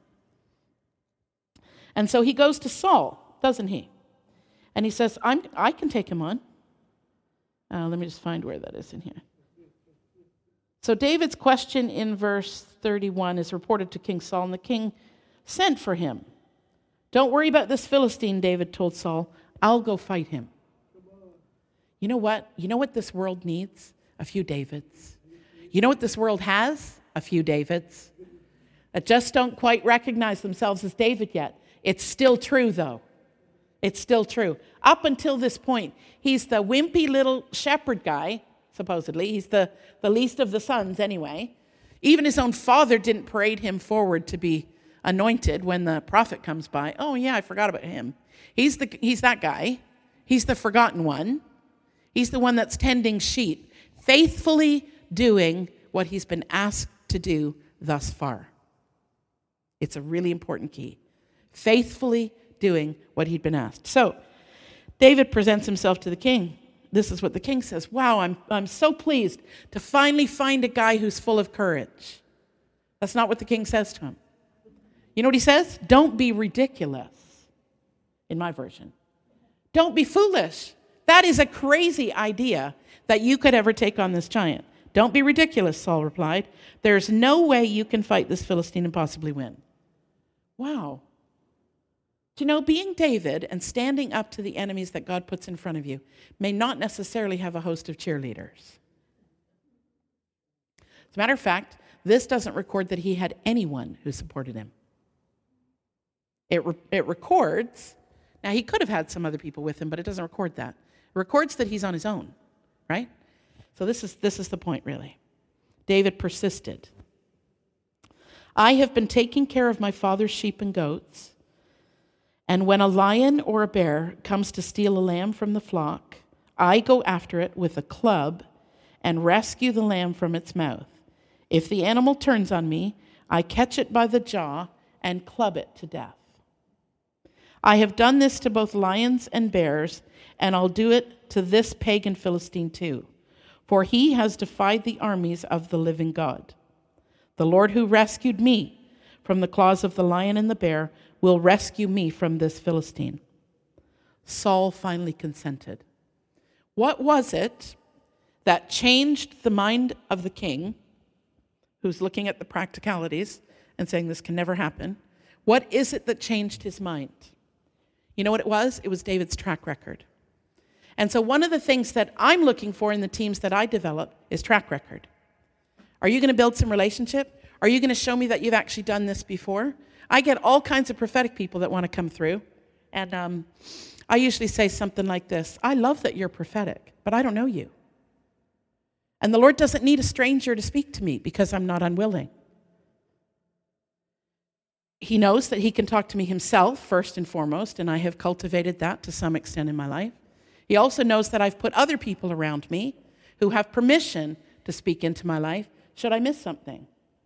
And so he goes to Saul, doesn't he? And he says, I'm, I can take him on. Uh, let me just find where that is in here. So David's question in verse thirty-one is reported to King Saul, and the king sent for him. Don't worry about this Philistine, David told Saul. I'll go fight him. You know what? You know what this world needs? A few Davids. You know what this world has? A few Davids. That just don't quite recognize themselves as David yet. It's still true, though. It's still true. Up until this point, he's the wimpy little shepherd guy, supposedly. He's the, the least of the sons, anyway. Even his own father didn't parade him forward to be anointed when the prophet comes by. Oh, yeah, I forgot about him. He's the he's that guy. He's the forgotten one. He's the one that's tending sheep, faithfully doing what he's been asked to do thus far. It's a really important key. Faithfully doing what he'd been asked. So David presents himself to the king. This is what the king says. Wow, I'm, I'm so pleased to finally find a guy who's full of courage. That's not what the king says to him. You know what he says? Don't be ridiculous, in my version. Don't be foolish. That is a crazy idea that you could ever take on this giant. Don't be ridiculous, Saul replied. There's no way you can fight this Philistine and possibly win. Wow. Do you know, being David and standing up to the enemies that God puts in front of you may not necessarily have a host of cheerleaders. As a matter of fact, this doesn't record that he had anyone who supported him. It, re- it records Now, he could have had some other people with him, but it doesn't record that. It records that he's on his own, right? So this is this is the point, really. David persisted. I have been taking care of my father's sheep and goats, and when a lion or a bear comes to steal a lamb from the flock, I go after it with a club and rescue the lamb from its mouth. If the animal turns on me, I catch it by the jaw and club it to death. I have done this to both lions and bears, and I'll do it to this pagan Philistine too, for he has defied the armies of the living God. The Lord who rescued me from the claws of the lion and the bear will rescue me from this Philistine. Saul finally consented. What was it that changed the mind of the king, who's looking at the practicalities and saying this can never happen? What is it that changed his mind? You know what it was? It was David's track record. And so one of the things that I'm looking for in the teams that I develop is track record. Are you going to build some relationship? Are you going to show me that you've actually done this before? I get all kinds of prophetic people that want to come through. And um, I usually say something like this: I love that you're prophetic, but I don't know you. And the Lord doesn't need a stranger to speak to me because I'm not unwilling. He knows that he can talk to me himself first and foremost, and I have cultivated that to some extent in my life. He also knows that I've put other people around me who have permission to speak into my life should I miss something.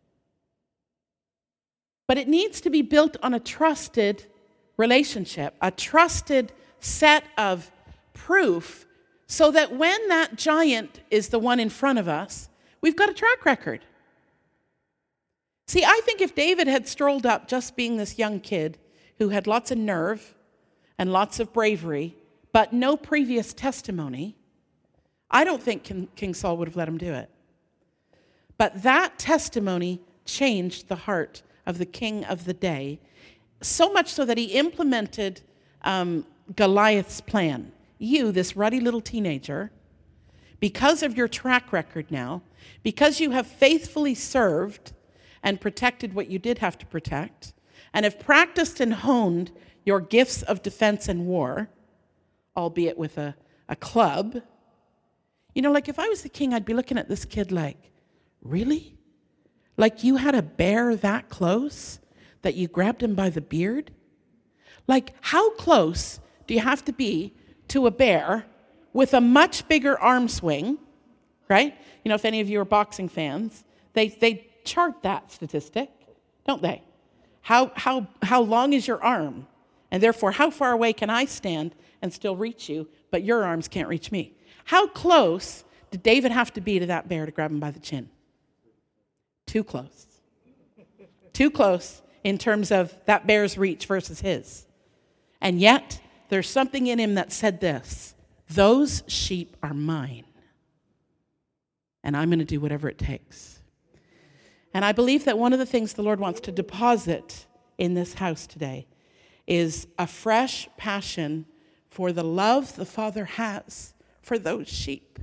But it needs to be built on a trusted relationship, a trusted set of proof, so that when that giant is the one in front of us, we've got a track record. See, I think if David had strolled up just being this young kid who had lots of nerve and lots of bravery, but no previous testimony, I don't think King Saul would have let him do it. But that testimony changed the heart of the king of the day, so much so that he implemented um, Goliath's plan. You, this ruddy little teenager, because of your track record now, because you have faithfully served and protected what you did have to protect, and have practiced and honed your gifts of defense and war, albeit with a, a club. You know, like if I was the king, I'd be looking at this kid like, really? Like you had a bear that close that you grabbed him by the beard? Like how close do you have to be to a bear with a much bigger arm swing, right? You know, if any of you are boxing fans, they they chart that statistic, don't they? How how how long is your arm? And therefore, how far away can I stand and still reach you, but your arms can't reach me? How close did David have to be to that bear to grab him by the chin? Too close. Too close in terms of that bear's reach versus his. And yet, there's something in him that said this: those sheep are mine, and I'm going to do whatever it takes. And I believe that one of the things the Lord wants to deposit in this house today is a fresh passion for the love the Father has for those sheep.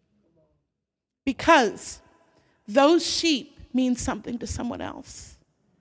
Because those sheep mean something to someone else.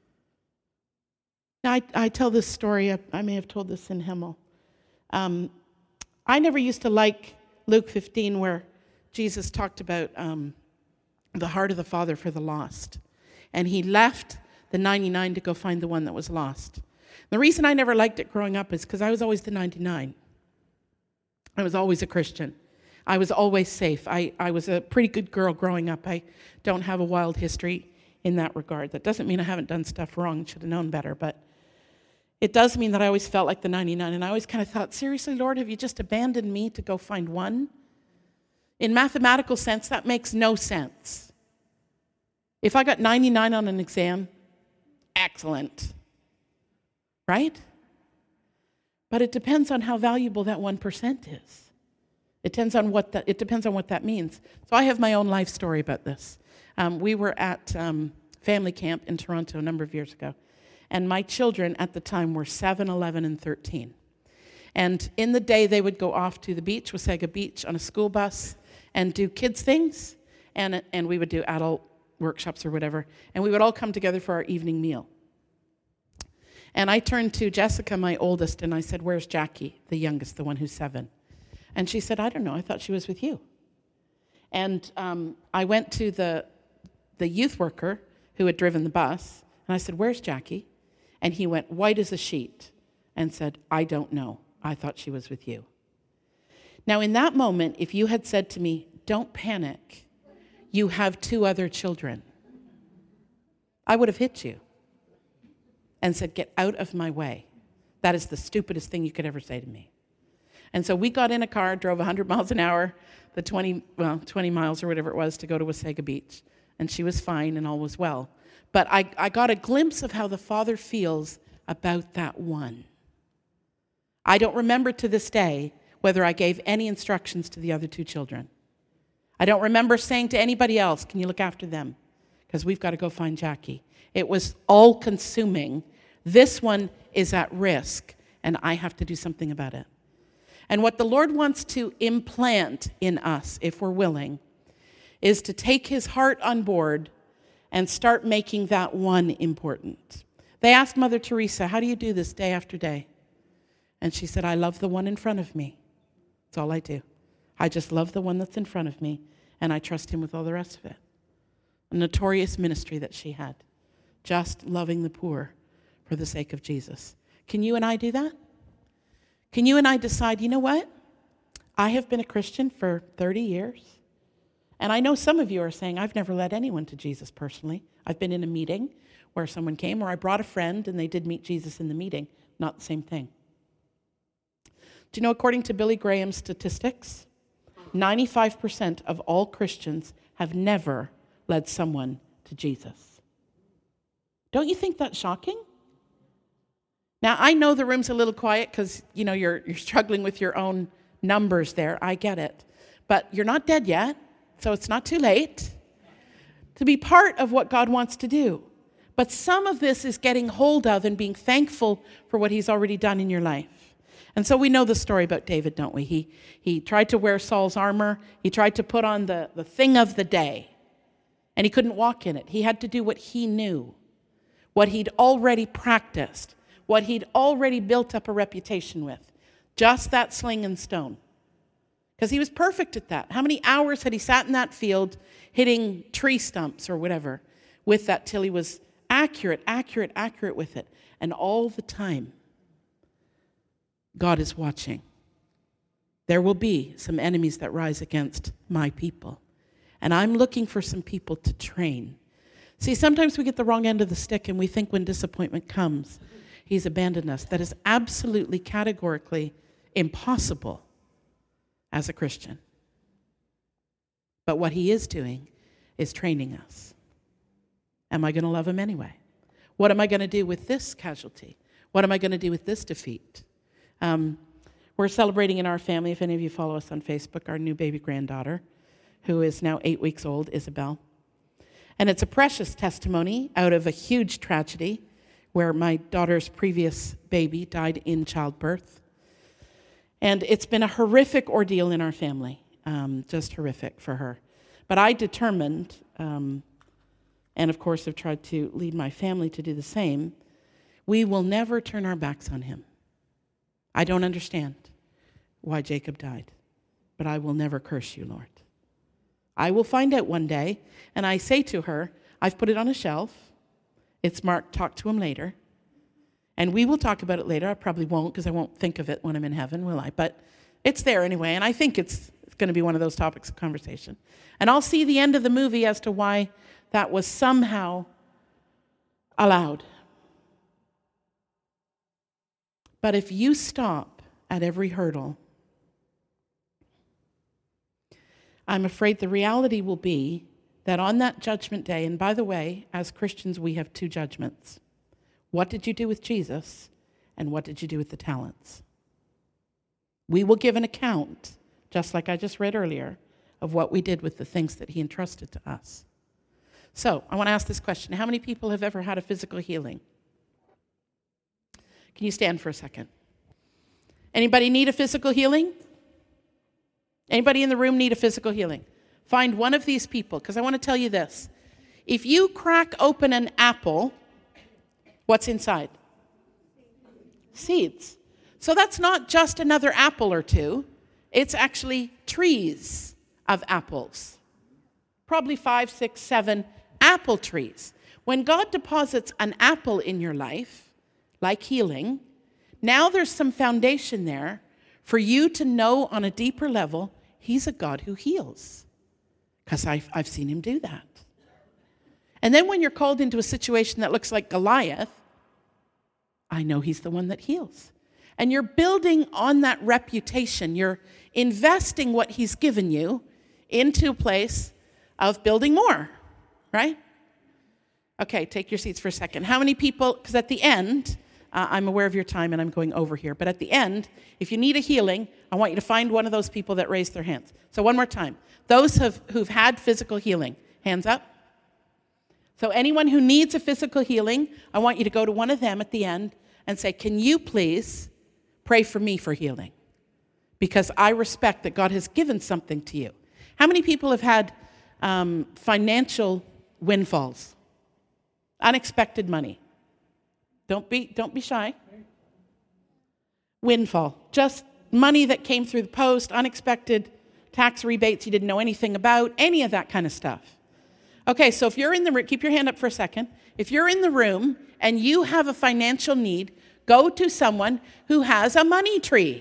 Now, I, I tell this story, I, I may have told this in Himmel. Um, I never used to like Luke fifteen, where Jesus talked about um, the heart of the Father for the lost. And he left the ninety-nine to go find the one that was lost. The reason I never liked it growing up is because I was always the ninety-nine. I was always a Christian. I was always safe. I, I was a pretty good girl growing up. I don't have a wild history in that regard. That doesn't mean I haven't done stuff wrong, should have known better, but it does mean that I always felt like the ninety-nine, and I always kind of thought, seriously, Lord, have you just abandoned me to go find one? In mathematical sense, that makes no sense. If I got ninety-nine on an exam, excellent, right? But it depends on how valuable that one percent is. It depends on what that, it depends on what that means. So I have my own life story about this. Um, we were at um, family camp in Toronto a number of years ago, and my children at the time were seven, eleven, and thirteen. And in the day, they would go off to the beach, Wasaga Beach, on a school bus and do kids things, and, and we would do adult workshops or whatever, and we would all come together for our evening meal. And I turned to Jessica, my oldest, and I said, where's Jackie, the youngest, the one who's seven? And she said, I don't know, I thought she was with you. And um, I went to the, the youth worker who had driven the bus, and I said, where's Jackie? And he went white as a sheet and said, I don't know, I thought she was with you. Now, in that moment, if you had said to me, don't panic, you have two other children, I would have hit you and said, get out of my way. That is the stupidest thing you could ever say to me. And so we got in a car, drove one hundred miles an hour, the twenty, well, twenty miles or whatever it was to go to Wasaga Beach. And she was fine and all was well. But I, I got a glimpse of how the Father feels about that one. I don't remember to this day whether I gave any instructions to the other two children. I don't remember saying to anybody else, can you look after them? Because we've got to go find Jackie. It was all-consuming. This one is at risk, and I have to do something about it. And what the Lord wants to implant in us, if we're willing, is to take his heart on board and start making that one important. They asked Mother Teresa, how do you do this day after day? And she said, I love the one in front of me. That's all I do. I just love the one that's in front of me, and I trust him with all the rest of it. A notorious ministry that she had, just loving the poor for the sake of Jesus. Can you and I do that? Can you and I decide, you know what? I have been a Christian for thirty years. And I know some of you are saying, I've never led anyone to Jesus personally. I've been in a meeting where someone came, or I brought a friend and they did meet Jesus in the meeting. Not the same thing. Do you know, according to Billy Graham's statistics, ninety-five percent of all Christians have never led someone to Jesus. Don't you think that's shocking? Now, I know the room's a little quiet because, you know, you're you're struggling with your own numbers there. I get it. But you're not dead yet, so it's not too late to be part of what God wants to do. But some of this is getting hold of and being thankful for what he's already done in your life. And so we know the story about David, don't we? He he tried to wear Saul's armor. He tried to put on the, the thing of the day. And he couldn't walk in it. He had to do what he knew, what he'd already practiced, what he'd already built up a reputation with. Just that sling and stone. Because he was perfect at that. How many hours had he sat in that field hitting tree stumps or whatever with that till he was accurate, accurate, accurate with it? And all the time, God is watching. There will be some enemies that rise against my people. And I'm looking for some people to train. See, sometimes we get the wrong end of the stick and we think when disappointment comes, he's abandoned us. That is absolutely, categorically impossible as a Christian. But what he is doing is training us. Am I going to love him anyway? What am I going to do with this casualty? What am I going to do with this defeat? Um, we're celebrating in our family, if any of you follow us on Facebook, our new baby granddaughter, who is now eight weeks old, Isabel. And it's a precious testimony out of a huge tragedy where my daughter's previous baby died in childbirth. And it's been a horrific ordeal in our family, um, just horrific for her. But I determined, um, and of course have tried to lead my family to do the same, we will never turn our backs on him. I don't understand why Jacob died, but I will never curse you, Lord. I will find out one day, and I say to her, I've put it on a shelf. It's marked, talk to him later. And we will talk about it later. I probably won't because I won't think of it when I'm in heaven, will I? But it's there anyway, and I think it's, it's going to be one of those topics of conversation. And I'll see the end of the movie as to why that was somehow allowed. But if you stop at every hurdle, I'm afraid the reality will be that on that judgment day, and by the way, as Christians, we have two judgments. What did you do with Jesus, and what did you do with the talents? We will give an account, just like I just read earlier, of what we did with the things that he entrusted to us. So, I want to ask this question. How many people have ever had a physical healing? Can you stand for a second? Anybody need a physical healing? Anybody in the room need a physical healing? Find one of these people, because I want to tell you this. If you crack open an apple, what's inside? seeds. So that's not just another apple or two. It's actually trees of apples. Probably five, six, seven apple trees. When God deposits an apple in your life, like healing, now there's some foundation there for you to know on a deeper level, he's a God who heals. Because I've, I've seen him do that. And then when you're called into a situation that looks like Goliath, I know he's the one that heals. And you're building on that reputation. You're investing what he's given you into a place of building more, right? Okay, take your seats for a second. How many people, because at the end, uh, I'm aware of your time and I'm going over here, but at the end, if you need a healing, I want you to find one of those people that raised their hands. So one more time. Those have, who've had physical healing, hands up. So anyone who needs a physical healing, I want you to go to one of them at the end and say, can you please pray for me for healing? Because I respect that God has given something to you. How many people have had um, financial windfalls? Unexpected money. Don't be, don't be shy. Windfall. Just money that came through the post, unexpected tax rebates you didn't know anything about, any of that kind of stuff. Okay, so if you're in the room, keep your hand up for a second. If you're in the room and you have a financial need, go to someone who has a money tree.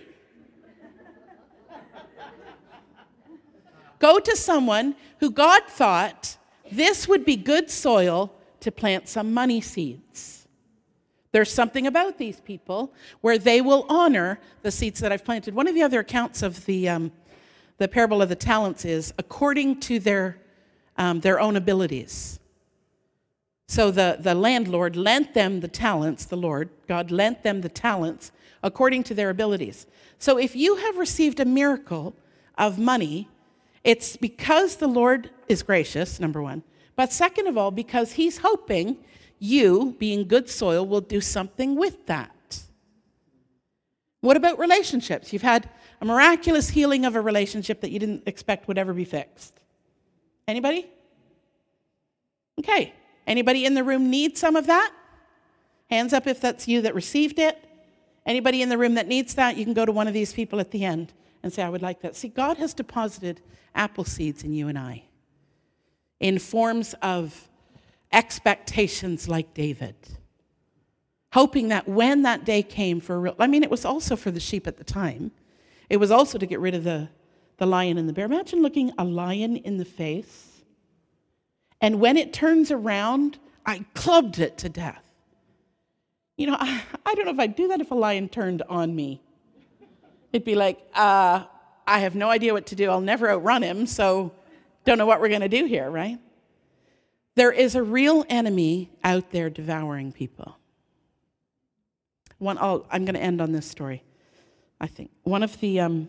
Go to someone who God thought this would be good soil to plant some money seeds. There's something about these people where they will honor the seeds that I've planted. One of the other accounts of the um, the parable of the talents is according to their um, their own abilities. So the, the landlord lent them the talents, the Lord, God lent them the talents according to their abilities. So if you have received a miracle of money, it's because the Lord is gracious, number one. But second of all, because he's hoping you, being good soil, will do something with that. What about relationships? You've had a miraculous healing of a relationship that you didn't expect would ever be fixed. Anybody? Okay. Anybody in the room need some of that? Hands up if that's you that received it. Anybody in the room that needs that, you can go to one of these people at the end and say, I would like that. See, God has deposited apple seeds in you and I in forms of expectations like David, hoping that when that day came for real, I mean, it was also for the sheep at the time. It was also to get rid of the, the lion and the bear. Imagine looking a lion in the face. And when it turns around, I clubbed it to death. You know, I, I don't know if I'd do that if a lion turned on me. It'd be like, uh, I have no idea what to do. I'll never outrun him, so don't know what we're going to do here, right? There is a real enemy out there devouring people. One, I'll, I'm going to end on this story, I think. One of the, um,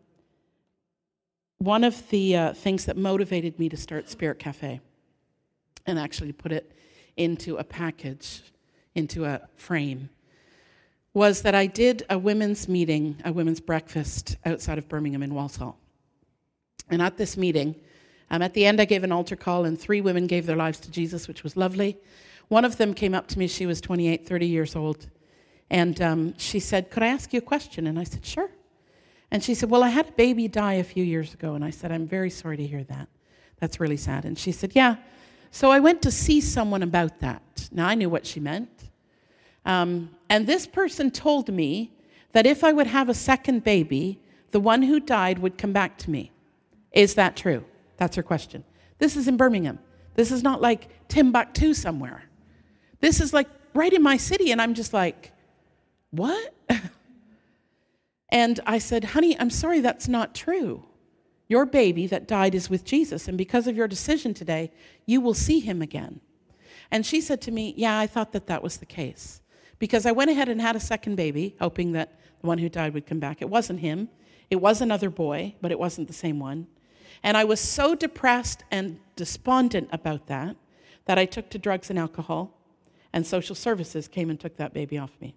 one of the uh, things that motivated me to start Spirit Cafe and actually put it into a package, into a frame, was that I did a women's meeting, a women's breakfast outside of Birmingham in Walsall. And at this meeting, um, at the end I gave an altar call and three women gave their lives to Jesus, which was lovely. One of them came up to me, she was twenty-eight, thirty years old, and um, she said, could I ask you a question? And I said, sure. And she said, well, I had a baby die a few years ago. And I said, I'm very sorry to hear that. That's really sad. And she said, yeah. So I went to see someone about that. Now, I knew what she meant. Um, and this person told me that if I would have a second baby, the one who died would come back to me. Is that true? That's her question. This is in Birmingham. This is not like Timbuktu somewhere. This is like right in my city, and I'm just like, what? And I said, honey, I'm sorry, that's not true. Your baby that died is with Jesus, and because of your decision today, you will see him again. And she said to me, yeah, I thought that that was the case. Because I went ahead and had a second baby, hoping that the one who died would come back. It wasn't him. It was another boy, but it wasn't the same one. And I was so depressed and despondent about that, that I took to drugs and alcohol, and social services came and took that baby off me.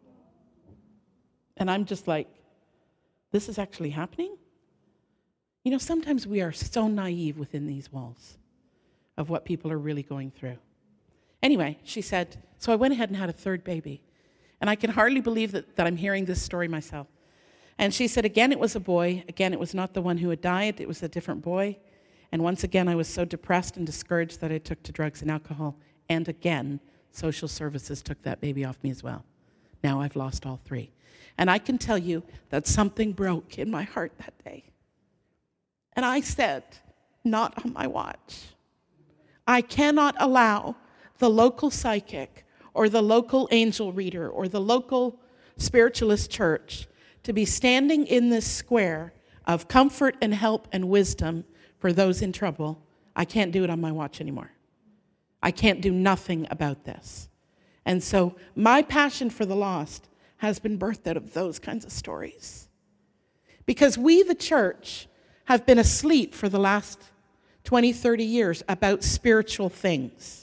And I'm just like, this is actually happening? You know, sometimes we are so naive within these walls of what people are really going through. Anyway, she said, so I went ahead and had a third baby. And I can hardly believe that, that I'm hearing this story myself. And she said, again, it was a boy. Again, it was not the one who had died. It was a different boy. And once again, I was so depressed and discouraged that I took to drugs and alcohol. And again, social services took that baby off me as well. Now I've lost all three. And I can tell you that something broke in my heart that day. And I said, not on my watch. I cannot allow the local psychic or the local angel reader or the local spiritualist church to be standing in this square of comfort and help and wisdom for those in trouble. I can't do it on my watch anymore. I can't do nothing about this. And so my passion for the lost has been birthed out of those kinds of stories. Because we, the church, have been asleep for the last twenty, thirty years about spiritual things.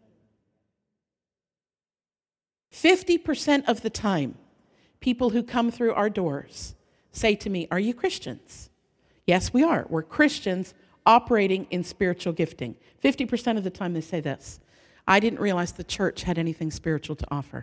fifty percent of the time, people who come through our doors say to me, are you Christians? Yes, we are. We're Christians operating in spiritual gifting. fifty percent of the time they say this. I didn't realize the church had anything spiritual to offer.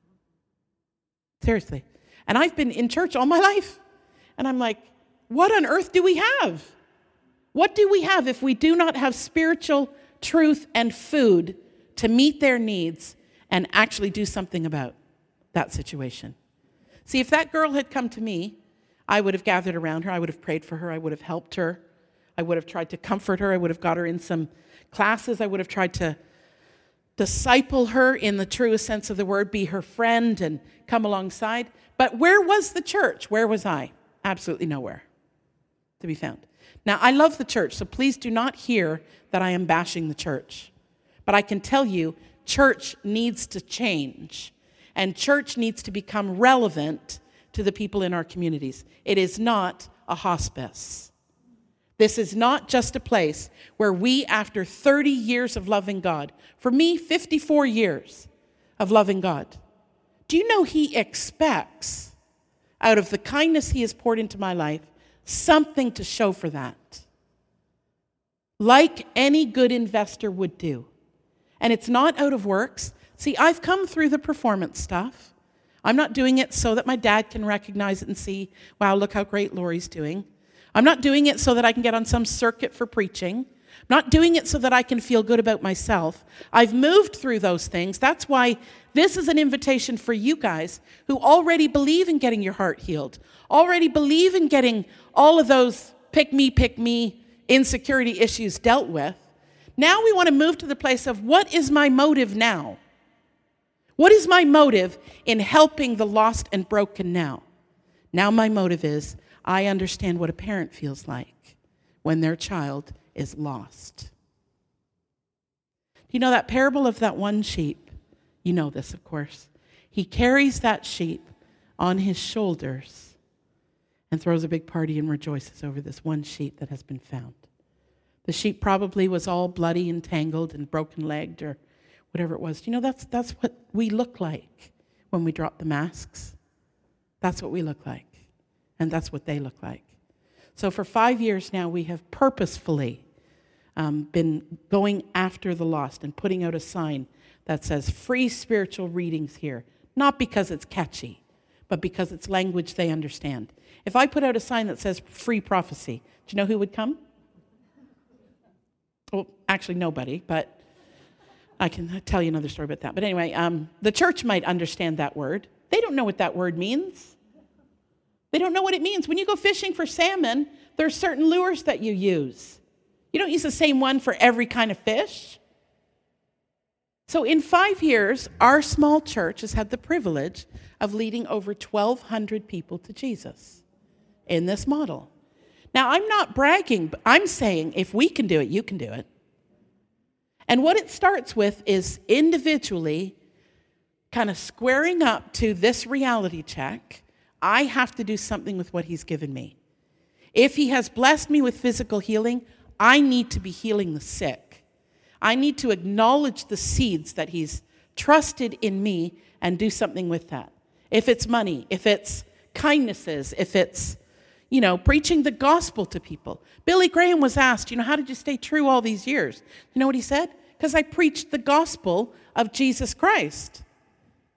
Seriously. And I've been in church all my life. And I'm like, what on earth do we have? What do we have if we do not have spiritual truth and food to meet their needs and actually do something about that situation? See, if that girl had come to me, I would have gathered around her. I would have prayed for her. I would have helped her. I would have tried to comfort her. I would have got her in some classes. I would have tried to disciple her in the truest sense of the word, be her friend and come alongside. But where was the church? Where was I? Absolutely nowhere to be found. Now, I love the church, so please do not hear that I am bashing the church. But I can tell you, church needs to change, and church needs to become relevant to the people in our communities. It is not a hospice. This is not just a place where we, after thirty years of loving God, for me, fifty-four years of loving God, do you know He expects, out of the kindness He has poured into my life, something to show for that? Like any good investor would do. And it's not out of works. See, I've come through the performance stuff. I'm not doing it so that my dad can recognize it and see, wow, look how great Lori's doing. I'm not doing it so that I can get on some circuit for preaching. I'm not doing it so that I can feel good about myself. I've moved through those things. That's why this is an invitation for you guys who already believe in getting your heart healed, already believe in getting all of those pick me, pick me insecurity issues dealt with. Now we want to move to the place of, what is my motive now? What is my motive in helping the lost and broken now? Now my motive is, I understand what a parent feels like when their child is lost. You know that parable of that one sheep? You know this, of course. He carries that sheep on his shoulders and throws a big party and rejoices over this one sheep that has been found. The sheep probably was all bloody and tangled and broken-legged or whatever it was. You know, that's, that's what we look like when we drop the masks. That's what we look like. And that's what they look like. So for five years now, we have purposefully um, been going after the lost and putting out a sign that says free spiritual readings here. Not because it's catchy, but because it's language they understand. If I put out a sign that says free prophecy, do you know who would come? Well, actually nobody, but I can tell you another story about that. But anyway, um, the church might understand that word. They don't know what that word means. They don't know what it means. When you go fishing for salmon, there are certain lures that you use. You don't use the same one for every kind of fish. So in five years, our small church has had the privilege of leading over twelve hundred people to Jesus in this model. Now, I'm not bragging, but I'm saying if we can do it, you can do it. And what it starts with is individually kind of squaring up to this reality check. I have to do something with what He's given me. If He has blessed me with physical healing, I need to be healing the sick. I need to acknowledge the seeds that He's trusted in me and do something with that. If it's money, if it's kindnesses, if it's, you know, preaching the gospel to people. Billy Graham was asked, you know, how did you stay true all these years? You know what he said? Because I preached the gospel of Jesus Christ.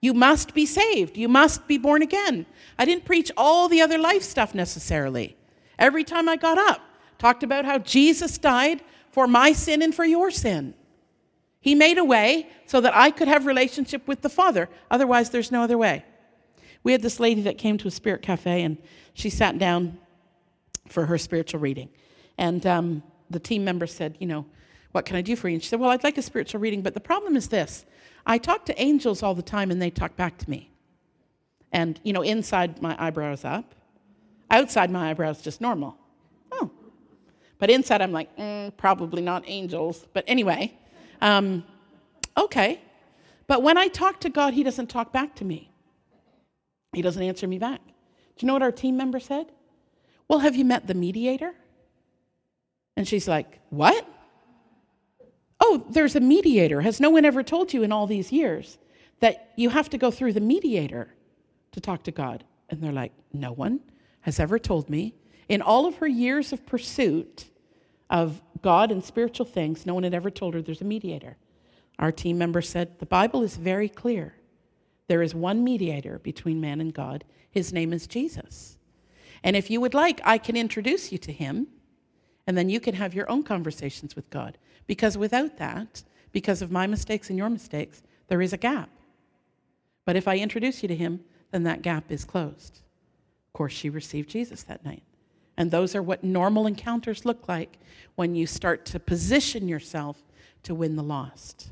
You must be saved. You must be born again. I didn't preach all the other life stuff necessarily. Every time I got up, talked about how Jesus died for my sin and for your sin. He made a way so that I could have relationship with the Father. Otherwise, there's no other way. We had this lady that came to a spirit cafe, and she sat down for her spiritual reading. And um, the team member said, you know, what can I do for you? And she said, well, I'd like a spiritual reading, but the problem is this. I talk to angels all the time, and they talk back to me. And, you know, inside my eyebrows up. Outside my eyebrows just normal. Oh. But inside I'm like, mm, probably not angels. But anyway, um, okay. But when I talk to God, he doesn't talk back to me. He doesn't answer me back. Do you know what our team member said? Well, have you met the mediator? And she's like, what? Oh, there's a mediator. Has no one ever told you in all these years that you have to go through the mediator to talk to God? And they're like, no one has ever told me. In all of her years of pursuit of God and spiritual things, no one had ever told her there's a mediator. Our team member said, the Bible is very clear. There is one mediator between man and God. His name is Jesus. And if you would like, I can introduce you to him, and then you can have your own conversations with God. Because without that, because of my mistakes and your mistakes, there is a gap. But if I introduce you to him, then that gap is closed. Of course, she received Jesus that night. And those are what normal encounters look like when you start to position yourself to win the lost.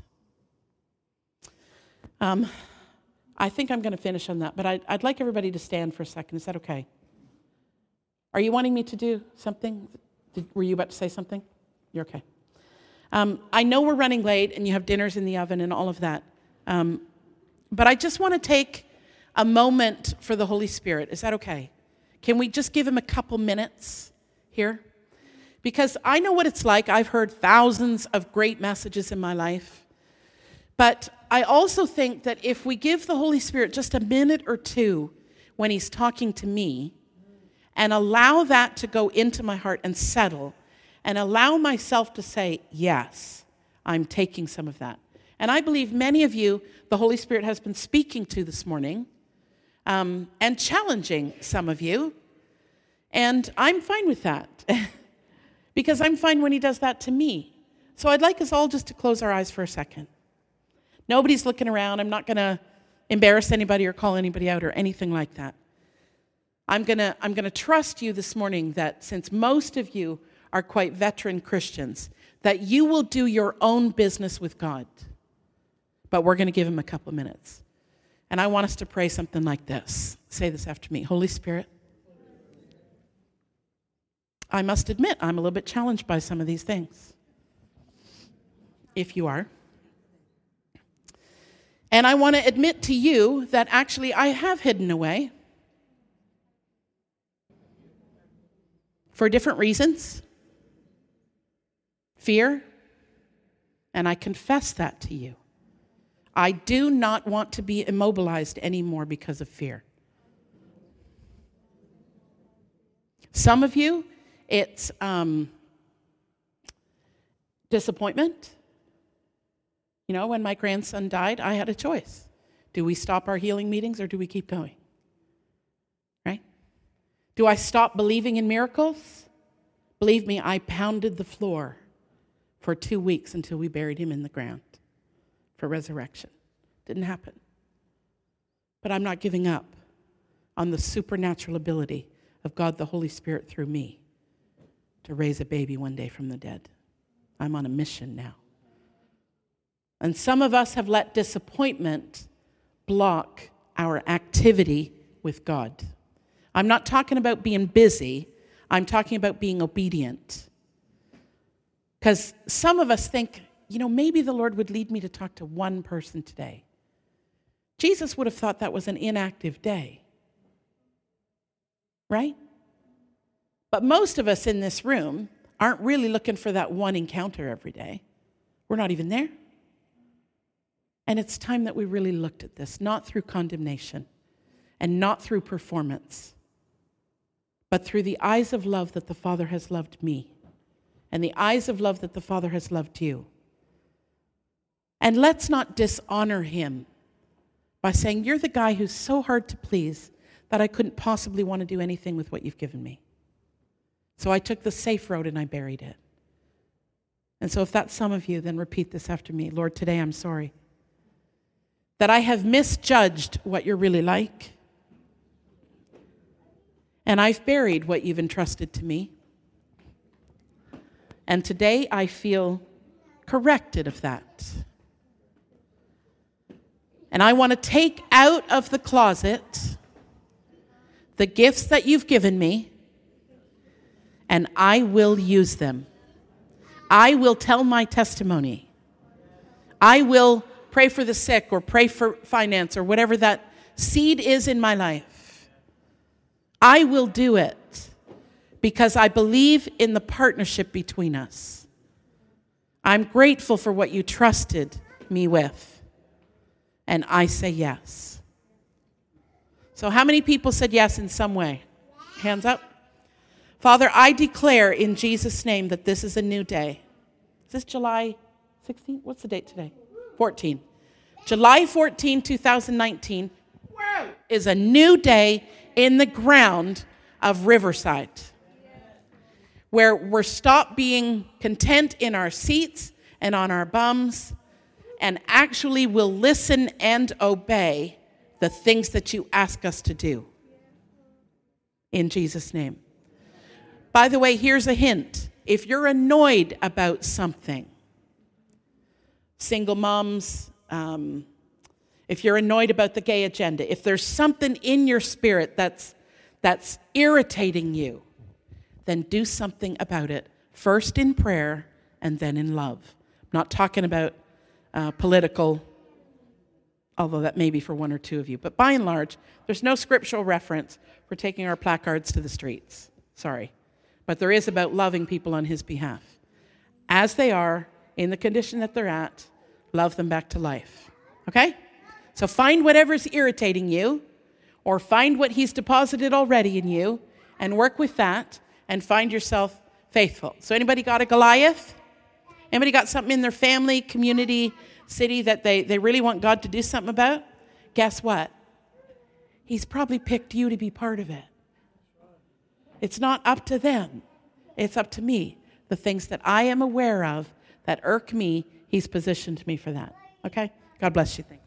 Um, I think I'm going to finish on that, but I'd, I'd like everybody to stand for a second. Is that okay? Are you wanting me to do something? Did, were you about to say something? You're okay. Um, I know we're running late and you have dinners in the oven and all of that. Um, but I just want to take a moment for the Holy Spirit. Is that okay? Can we just give him a couple minutes here? Because I know what it's like. I've heard thousands of great messages in my life. But I also think that if we give the Holy Spirit just a minute or two when he's talking to me and allow that to go into my heart and settle and allow myself to say, yes, I'm taking some of that. And I believe many of you, the Holy Spirit has been speaking to this morning um, and challenging some of you. And I'm fine with that because I'm fine when he does that to me. So I'd like us all just to close our eyes for a second. Nobody's looking around. I'm not going to embarrass anybody or call anybody out or anything like that. I'm going to I'm going to trust you this morning that since most of you are quite veteran Christians, that you will do your own business with God. But we're going to give him a couple minutes. And I want us to pray something like this. Say this after me. Holy Spirit, I must admit I'm a little bit challenged by some of these things. If you are. And I want to admit to you that actually I have hidden away for different reasons. Fear. And I confess that to you. I do not want to be immobilized anymore because of fear. Some of you, it's um, disappointment. You know, when my grandson died, I had a choice. Do we stop our healing meetings or do we keep going? Right? Do I stop believing in miracles? Believe me, I pounded the floor for two weeks until we buried him in the ground for resurrection. Didn't happen. But I'm not giving up on the supernatural ability of God the Holy Spirit through me to raise a baby one day from the dead. I'm on a mission now. And some of us have let disappointment block our activity with God. I'm not talking about being busy. I'm talking about being obedient. Because some of us think, you know, maybe the Lord would lead me to talk to one person today. Jesus would have thought that was an inactive day. Right? But most of us in this room aren't really looking for that one encounter every day. We're not even there. And it's time that we really looked at this, not through condemnation and not through performance, but through the eyes of love that the Father has loved me and the eyes of love that the Father has loved you. And let's not dishonor him by saying, you're the guy who's so hard to please that I couldn't possibly want to do anything with what you've given me. So I took the safe road and I buried it. And so if that's some of you, then repeat this after me. Lord, today I'm sorry that I have misjudged what you're really like. And I've buried what you've entrusted to me. And today I feel corrected of that. And I want to take out of the closet the gifts that you've given me, and I will use them. I will tell my testimony. I will pray for the sick or pray for finance or whatever that seed is in my life. I will do it because I believe in the partnership between us. I'm grateful for what you trusted me with, and I say yes. So how many people said yes in some way? Hands up. Father, I declare in Jesus' name that this is a new day. Is this July sixteenth? What's the date today? fourteenth. July fourteenth, twenty nineteen is a new day in the ground of Riverside, where we're stopped being content in our seats and on our bums and actually will listen and obey the things that you ask us to do. In Jesus' name. By the way, here's a hint. If you're annoyed about something, single moms, um, if you're annoyed about the gay agenda, if there's something in your spirit that's that's irritating you, then do something about it. First in prayer and then in love. I'm not talking about uh, political, although that may be for one or two of you. But by and large, there's no scriptural reference for taking our placards to the streets. Sorry. But there is about loving people on his behalf. As they are, in the condition that they're at, love them back to life. Okay? So find whatever's irritating you, or find what he's deposited already in you, and work with that, and find yourself faithful. So anybody got a Goliath? Anybody got something in their family, community, city that they, they really want God to do something about? Guess what? He's probably picked you to be part of it. It's not up to them. It's up to me. The things that I am aware of that irk me, he's positioned me for that. Okay? God bless you. Thank you.